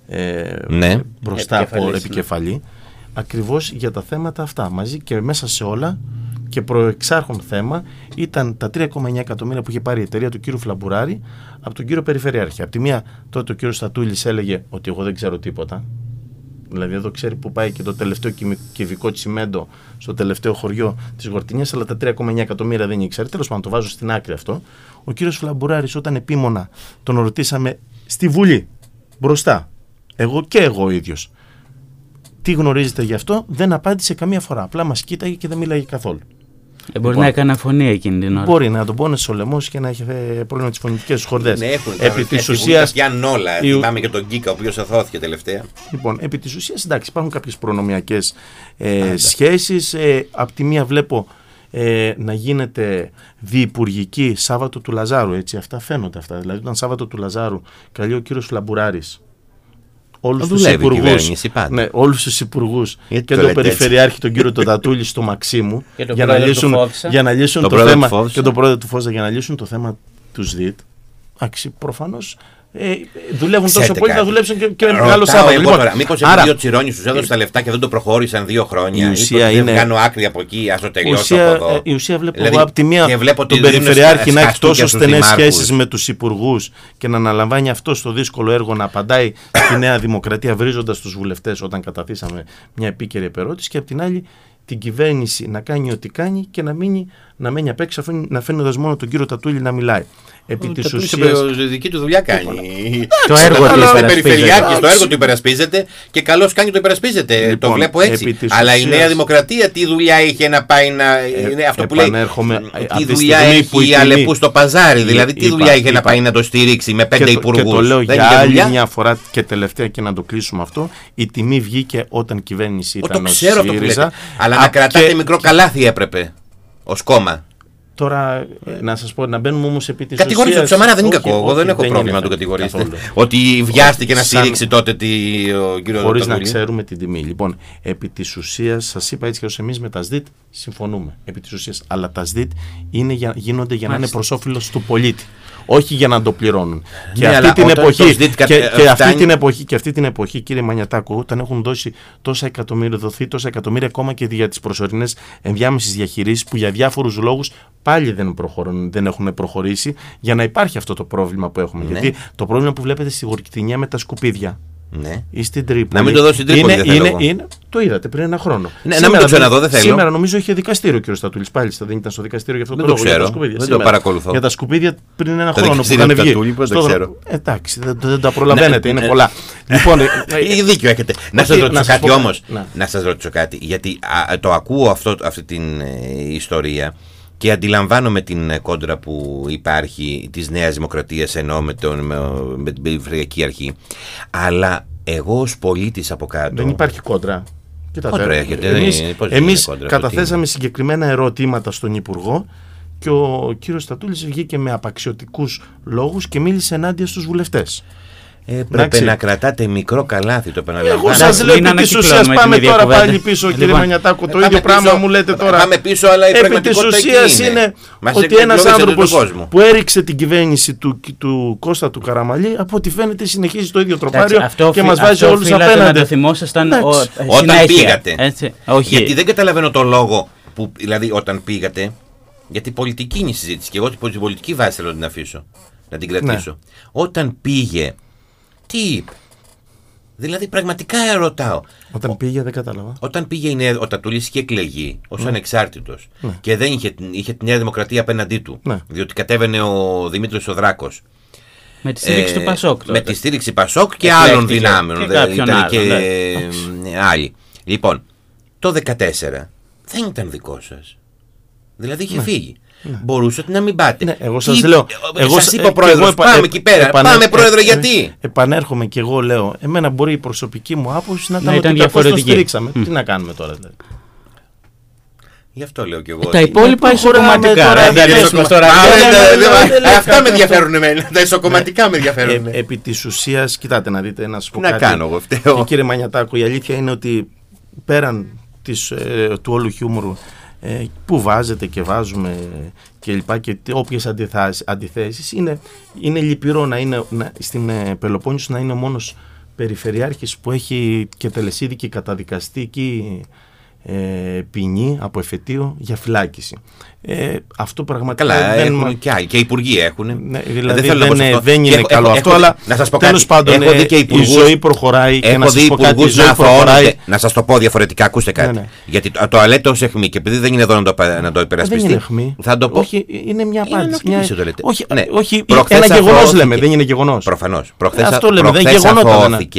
Ε, ναι. μπροστά από επικεφαλή, ναι. Ακριβώς για τα θέματα αυτά μαζί, και μέσα σε όλα και προεξάρχον θέμα ήταν τα τρία κόμμα εννιά εκατομμύρια που είχε πάρει η εταιρεία του κύριου Φλαμπουράρη από τον κύριο Περιφερειάρχη. Από τη μία τότε ο κύριος Στατούλης έλεγε ότι εγώ δεν ξέρω τίποτα, δηλαδή εδώ ξέρει που πάει και το τελευταίο κυβικό τσιμέντο στο τελευταίο χωριό της Γορτινιάς, αλλά τα τρία κόμμα εννιά εκατομμύρια δεν ήξερε. Τέλος πάντων, το βάζω στην άκρη αυτό. Ο κύριος Φλαμπουράρης, όταν επίμονα τον ρωτήσαμε στη Βουλή μπροστά, εγώ και εγώ ο ίδιος, τι γνωρίζετε γι' αυτό, δεν απάντησε καμία φορά. Απλά μας κοίταγε και δεν μίλαγε καθόλου. Ε, μπορεί λοιπόν, να έκανε αφωνία εκείνη την ώρα. Μπορεί να τον πόνεσε ο λαιμός και να έχει πρόβλημα με τις φωνητικές χορδές. Ναι, έχουν. Επί της ουσίας. Πιάνουν όλα. Η... Θυμάμαι και τον Γκίκα, ο οποίος αθώθηκε τελευταία. Λοιπόν, επί της ουσίας, εντάξει, υπάρχουν κάποιες προνομιακές ε, σχέσεις. Ε, απ' τη μία βλέπω ε, να γίνεται διυπουργική Σάββατο του Λαζάρου. Έτσι, αυτά φαίνονται αυτά. Δηλαδή, όταν Σάββατο του Λαζάρου καλεί ο κύριος Λαμπουράρης όλους τους υπουργούς, ναι, όλους τους υπουργούς και τον Περιφερειάρχη τον κύριο Τοντατούλη στο Μαξίμου για να λύσουν, για να λύσουν το, το θέμα και τον πρόεδρο του Φώσα για να λύσουν το θέμα του ΣΔΙΤ. Άξι, προφανώς ε, δουλεύουν τόσο πολύ, θα δουλέψουν και, και μεγάλο Σάββατο. Λοιπόν, μήπως επειδή ο Τσιρόνης τους έδωσε τα λεφτά και δεν το προχώρησαν δύο χρόνια. Η ουσία είναι. Κάνω άκρη από εκεί, ας το τελειώσω από εδώ. Η ουσία βλέπω δηλαδή, εγώ από τη μία τον Περιφερειάρχη να έχει τόσο στενές σχέσεις με τους υπουργούς και να αναλαμβάνει αυτό στο δύσκολο έργο να απαντάει στη Νέα Δημοκρατία βρίζοντας τους βουλευτές όταν καταθήσαμε μια επίκαιρη επερώτηση, και από την άλλη την κυβέρνηση να κάνει ό,τι κάνει και να μείνει να μένει απ' έξω, να φαίνοντας μόνο τον κύριο Τατούλη να μιλάει. Επί της ουσίας. Η δική του δουλειά κάνει. Το έργο του υπερασπίζεται. Το έργο του υπερασπίζεται και καλώς κάνει, το υπερασπίζεται. Λοιπόν, το βλέπω έτσι. Αλλά η Νέα Δημοκρατία τι δουλειά είχε να πάει να. Είναι αυτό που λέει. Τι δουλειά έχει η Αλεπού στο παζάρι. Δηλαδή τι δουλειά είχε να πάει να το στηρίξει με πέντε υπουργούς. Και το λέω για άλλη μια φορά και τελευταία και να το κλείσουμε αυτό. Η τιμή βγήκε όταν η κυβέρνηση ήταν ο ΣΥΡΙΖΑ. Αλλά να κρατάτε μικρό καλάθι έπρεπε ως κόμμα. Τώρα να σας πω, να μπαίνουμε όμως επί της ουσίας. Κατηγορήστε τον Σαμάρα, δεν είναι κακό. Εγώ δεν έχω πρόβλημα να τον κατηγορήσετε. Ότι βιάστηκε να στηρίξει τότε ο κύριο. Χωρίς να ξέρουμε την τιμή. Λοιπόν, επί της ουσίας, σας είπα έτσι και ως εμείς με τα ΣΔΙΤ συμφωνούμε. Επί της ουσίας. Αλλά τα ΣΔΙΤ είναι για, γίνονται για να είναι προς όφελος του πολίτη. Όχι για να το πληρώνουν. Και, ναι, αυτή την εποχή, και, και, και, αυτή την εποχή, και αυτή την εποχή, κύριε Μανιατάκο, όταν έχουν δώσει τόσα εκατομμύρια, δοθεί τόσα εκατομμύρια ακόμα και για τις προσωρινές ενδιάμεσες διαχειρίσεις που για διάφορους λόγους πάλι δεν, προχωρούν, δεν έχουν προχωρήσει, για να υπάρχει αυτό το πρόβλημα που έχουμε. Ναι. Γιατί το πρόβλημα που βλέπετε στη Γορκτινιά με τα σκουπίδια. Ναι. Ή στην Τρίπολη. Να μην το δώσει στην Τρίπολη. Είναι, είναι, είναι, το είδατε πριν ένα χρόνο. Ναι, σήμερα, να μην το ξαναδώ, δεν θέλω. Σήμερα νομίζω είχε δικαστήριο ο κ. Στατούλης. Πάλι δεν ήταν στο δικαστήριο για αυτό δεν το λόγο. Δεν το ξέρω. Δεν σήμερα, το παρακολουθώ. Για τα σκουπίδια πριν ένα το χρόνο που είχαν βγει. Τούλη, δεν ξέρω. Εντάξει, δεν, δεν τα προλαβαίνετε, είναι πολλά. Λοιπόν, δίκιο έχετε. Να σας ρωτήσω κάτι όμως. Να σας ρωτήσω κάτι. Γιατί το ακούω αυτή την ιστορία. Και αντιλαμβάνομαι την κόντρα που υπάρχει της Νέας Δημοκρατίας ενώ με, τον, με, με την Περιφερειακή Αρχή. Αλλά εγώ ως πολίτης από κάτω. Δεν υπάρχει κόντρα. Κόντρα έρχεται. Εμείς, εμείς κόντρα, καταθέσαμε συγκεκριμένα ερωτήματα στον Υπουργό και ο κύριος Στατούλης βγήκε με απαξιωτικούς λόγους και μίλησε ενάντια στους βουλευτές. Ε, πρέπει Εντάξει. να κρατάτε μικρό καλάθι, το επαναλαμβάνω. Εγώ σας λέω επί της ουσίας πάμε τώρα πάλι πίσω, κύριε λοιπόν, Μανιατάκο, το ίδιο πράγμα πίσω, μου λέτε τώρα. Πάμε πίσω, αλλά η επί της ουσίας είναι, είναι ότι ένας άνθρωπος που έριξε την κυβέρνηση του, του Κώστα του Καραμαλή, από ό,τι φαίνεται συνεχίζει το ίδιο τροπάριο αυτό, και μας βάζει όλους απέναντι. Να το θυμόσασταν όταν πήγατε. Γιατί δεν καταλαβαίνω τον λόγο που, δηλαδή όταν πήγατε, γιατί πολιτική είναι η συζήτηση και εγώ την πολιτική βάση θέλω να την αφήσω, να την κρατήσω. Όταν πήγε. Τι είπε. Δηλαδή πραγματικά ερωτάω. Όταν πήγε δεν κατάλαβα. Όταν πήγε η Νέα, ο Τατούλης είχε εκλεγεί ως ναι. ανεξάρτητος ναι. και δεν είχε, είχε τη Νέα Δημοκρατία απέναντί του. Ναι. Διότι κατέβαινε ο Δημήτρης ο Δράκος. Με τη στήριξη ε, του Πασόκ. Τότε. Με τη στήριξη Πασόκ και Εκλέχτηκε. άλλων δυνάμεων. Και ήταν άλλο, και ναι. άλλοι. Λοιπόν, το δεκατέσσερα δεν ήταν δικό σας. Δηλαδή είχε ναι. φύγει. Ναι. Μπορούσατε να μην πάτε. Ναι, εγώ σας λέω. Εγώ σας είπα ο πρόεδρος, πάμε επα, εκεί πέρα. Επανε, πάμε πρόεδρε, ε, γιατί. Ε, επανέρχομαι και εγώ λέω, εμένα μπορεί η προσωπική μου άποψη να, να ήταν διαφορετική. Το στηρίξαμε. Mm. Τι να κάνουμε τώρα δηλαδή. Γι' αυτό λέω κι εγώ. Τα υπόλοιπα ισοκομματικά. Αυτά με ενδιαφέρουν εμένα. Τα ισοκομματικά με ενδιαφέρουν. Επί της ουσίας, κοιτάτε να δείτε ένα σου πω κάτι. Να κάνω εγώ φταίω. Κύριε Μανιατάκο, η αλήθεια είναι ότι πέραν του όλου χιούμορου Ε, που βάζετε και βάζουμε και λοιπά και όποιες αντιθέσεις είναι, είναι λυπηρό να είναι να, στην ε, Πελοπόννησο να είναι ο μόνος περιφερειάρχης που έχει και τελεσίδικη καταδικαστική ε, ποινή από εφετείο για φυλάκιση. Ε, αυτό πραγματικά καλά, δεν... έχουν και άλλοι και οι υπουργοί έχουν. Ναι, δηλαδή δεν, δεν, δεν, δεν είναι έχω, καλό έχω, αυτό, έχω, αλλά να σας πω τέλος πάντων ε, η ζωή προχωράει και να σας πω κάτι, η ζωή να προχωράει. Να σας το πω διαφορετικά, ακούστε κάτι. Ναι, ναι. Γιατί το, το αλέτο ως αιχμή και επειδή δεν είναι εδώ να το, να το υπερασπιστεί. Δεν είναι αιχμή. Θα το πω. Όχι, είναι μια απάντηση. Μια... Όχι, ναι. όχι ένα γεγονός λέμε, δεν είναι γεγονός. Προφανώς. Αυτό λέμε, δεν είναι γεγονός.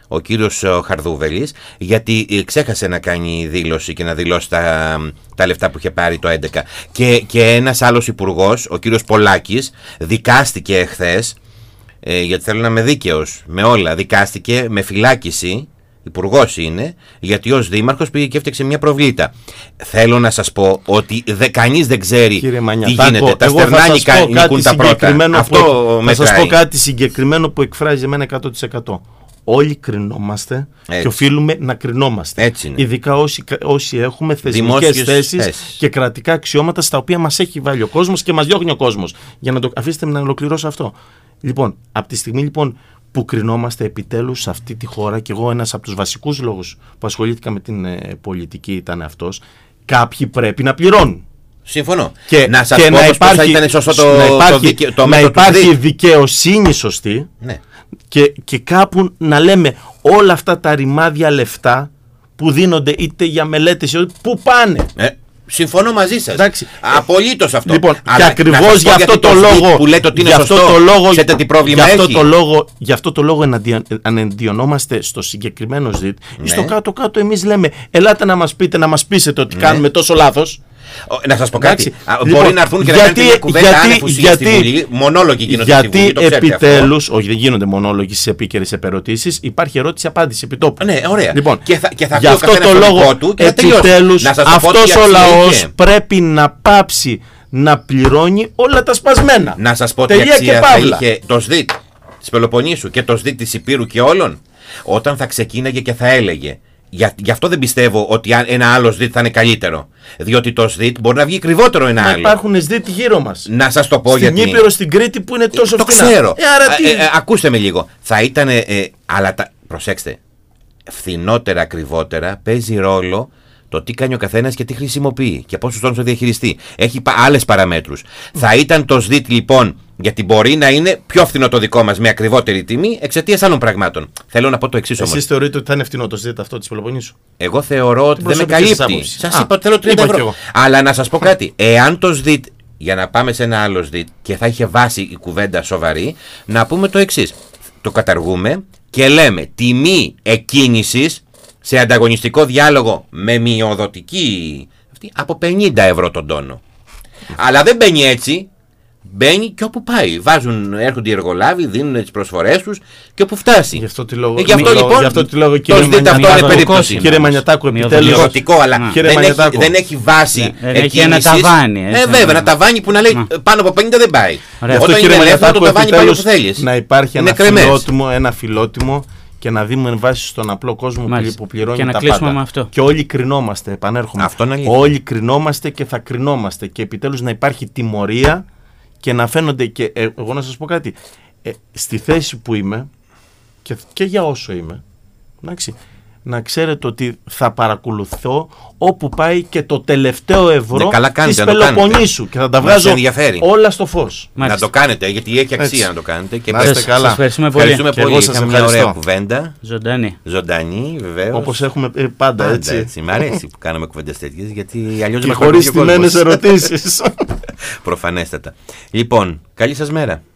ο κύριος Χαρδούβελης, γιατί ξέχασε να κάνει δήλωση και να δηλώσει τα, τα λεφτά που είχε πάρει το έντεκα. Και, και ένας άλλος υπουργός, ο κύριος Πολάκης, δικάστηκε εχθές, ε, γιατί θέλω να είμαι δίκαιος με όλα, δικάστηκε με φυλάκιση, υπουργός είναι, γιατί ως δήμαρχος πήγε και έφτιαξε μια προβλήτα. Θέλω να σας πω ότι δε, κανείς δεν ξέρει τι γίνεται. Τα στερνάνικα νικούν τα πρώτα. Αυτό που, θα σας πω κάτι συγκεκριμένο που εκφράζει εμένα εκατό τοις εκατό. Όλοι κρινόμαστε έτσι. Και οφείλουμε να κρινόμαστε. Έτσι είναι. Ειδικά όσοι, όσοι έχουμε θεσμικές θέσεις και κρατικά αξιώματα στα οποία μας έχει βάλει ο κόσμος και μας διώχνει ο κόσμος. Για να το αφήσετε να ολοκληρώσω αυτό. Λοιπόν, από τη στιγμή λοιπόν που κρινόμαστε επιτέλους σε αυτή τη χώρα, και εγώ ένας από τους βασικούς λόγους που ασχολήθηκα με την ε, πολιτική ήταν αυτός, κάποιοι πρέπει να πληρώνουν. Συμφωνώ. Και να σας και πω να πως υπάρχει, θα ήταν σωστό το, να υπάρχει, το, το, το να υπάρχει του δικαιοσύνη σωστή, ναι. και, και κάπου να λέμε όλα αυτά τα ρημάδια λεφτά που δίνονται είτε για μελέτες, πού πάνε. Ε. Συμφωνώ μαζί σας. Απολύτως αυτό. Λοιπόν, αλλά και ακριβώς για αυτό το λόγο που λέτε ότι είναι σωστό, το λόγο, ξέρετε τι πρόβλημα γι' αυτό έχει. Το λόγο, γι' αυτό το λόγο ανεντιονόμαστε στο συγκεκριμένο ΖΙΤ. Ναι. Στο κάτω-κάτω εμείς λέμε, ελάτε να μας πείτε, να μας πείσετε ότι ναι. κάνουμε τόσο λάθος. Να σας πω κάτι. Λοιπόν, μπορεί να έρθουν και γιατί, να κάνετε μια κουβέντα άνευ στη Βουλή. Μονόλογοι γίνονται στη Βουλή. Γιατί επιτέλους, όχι δεν γίνονται μονόλογοι στις επίκαιρες επερωτήσεις, υπάρχει ερώτηση-απάντηση επί τόπου. Ναι, ωραία. Λοιπόν, και θα, και θα γι' αυτό το λόγο του και επιτέλους αυτός ο λαός πρέπει να πάψει να πληρώνει όλα τα σπασμένα. Να σας πω τι αξία θα είχε το ΣΔΙΤ της Πελοποννήσου και το ΣΔΙΤ της Υπήρου και όλων, όταν θα ξεκίναγε και θα έλεγε. Για, γι' αυτό δεν πιστεύω ότι ένα άλλο ΣΔΙΤ θα είναι καλύτερο. Διότι το ΣΔΙΤ μπορεί να βγει κρυβότερο ένα να άλλο. Υπάρχουν ΣΔΙΤ γύρω μας. Να σας το πω στην γιατί. Στην Ήπειρο, στην Κρήτη που είναι τόσο το φθηνά. Το ξέρω. Ε, άρα τι... ε, ε, ακούστε με λίγο. Θα ήταν. Ε, αλλά τα, προσέξτε. Φθηνότερα, ακριβότερα παίζει ρόλο το τι κάνει ο καθένας και τι χρησιμοποιεί και πόσους τόνους θα διαχειριστεί. Έχει άλλες παραμέτρους. Mm. Θα ήταν το ΣΔΙΤ λοιπόν, γιατί μπορεί να είναι πιο φθηνό το δικό μας με ακριβότερη τιμή εξαιτίας άλλων πραγμάτων. Θέλω να πω το εξής όμως. Εσείς θεωρείτε ότι θα είναι φθηνό το ΣΔΙΤ αυτό της Πελοποννήσου? Εγώ θεωρώ ότι δεν με καλύπτει. Σας είπα ότι θέλω τριάντα ευρώ. Αλλά να σας πω κάτι. Εάν το ΣΔΙΤ, για να πάμε σε ένα άλλο ΣΔΙΤ και θα είχε βάση η κουβέντα σοβαρή, να πούμε το εξής. Το καταργούμε και λέμε τιμή εκκίνησης σε ανταγωνιστικό διάλογο με μειοδοτική αυτή, από πενήντα ευρώ τον τόνο. Αλλά δεν μπαίνει έτσι. Μπαίνει και όπου πάει. Βάζουν, έρχονται οι εργολάβοι, δίνουν τις προσφορές τους και όπου φτάσει. Γι' αυτό τη λόγο, ε, γι αυτό, λοιπόν, γι αυτό τη λόγο κύριε, το ΣΔΙΤ αυτό είναι περίπτωση. Κύριε Μανιατάκου, επιτέλους. Μειοδοτικό, αλλά mm. δεν, έχει, δεν έχει βάση ναι, έχει ένα ταβάνι. Ε, βέβαια, ένα ταβάνι που να λέει mm. πάνω από πενήντα δεν πάει. Ωραία. Όταν είναι ελεύθερο το ταβάνι πάει όπου θέλεις. Να υπάρχει ένα φιλότιμο, ένα φιλότιμο και να δίνουμε βάση στον απλό κόσμο Μάλιστα. που πληρώνει και τα να πάντα. Με αυτό. Και όλοι κρινόμαστε, επανέρχομαι. Όλοι κρινόμαστε και θα κρινόμαστε. Και επιτέλους να υπάρχει τιμωρία και να φαίνονται. Και ε, εγώ να σας πω κάτι. Ε, στη θέση που είμαι και, και για όσο είμαι, εντάξει, να ξέρετε ότι θα παρακολουθώ όπου πάει και το τελευταίο ευρώ ναι, καλά κάνετε, της Πελοποννήσου και θα τα βγάζω όλα στο φως. Μάλιστα. Να το κάνετε, γιατί έχει αξία Έτσι. να το κάνετε. Και να είστε καλά. Σας ευχαριστούμε πολύ. Ευχαριστούμε πολύ. Είχαμε μια ωραία κουβέντα. Ζωντανή. Ζωντανή, βεβαίως. Όπως έχουμε ε, πάντα, πάντα έτσι. έτσι. Μ' αρέσει που κάναμε κουβέντες τέτοιες, γιατί αλλιώς δεν μας χωρίς στημένες ερωτήσεις. Προφανέστατα. Λοιπόν, καλή σας μέρα.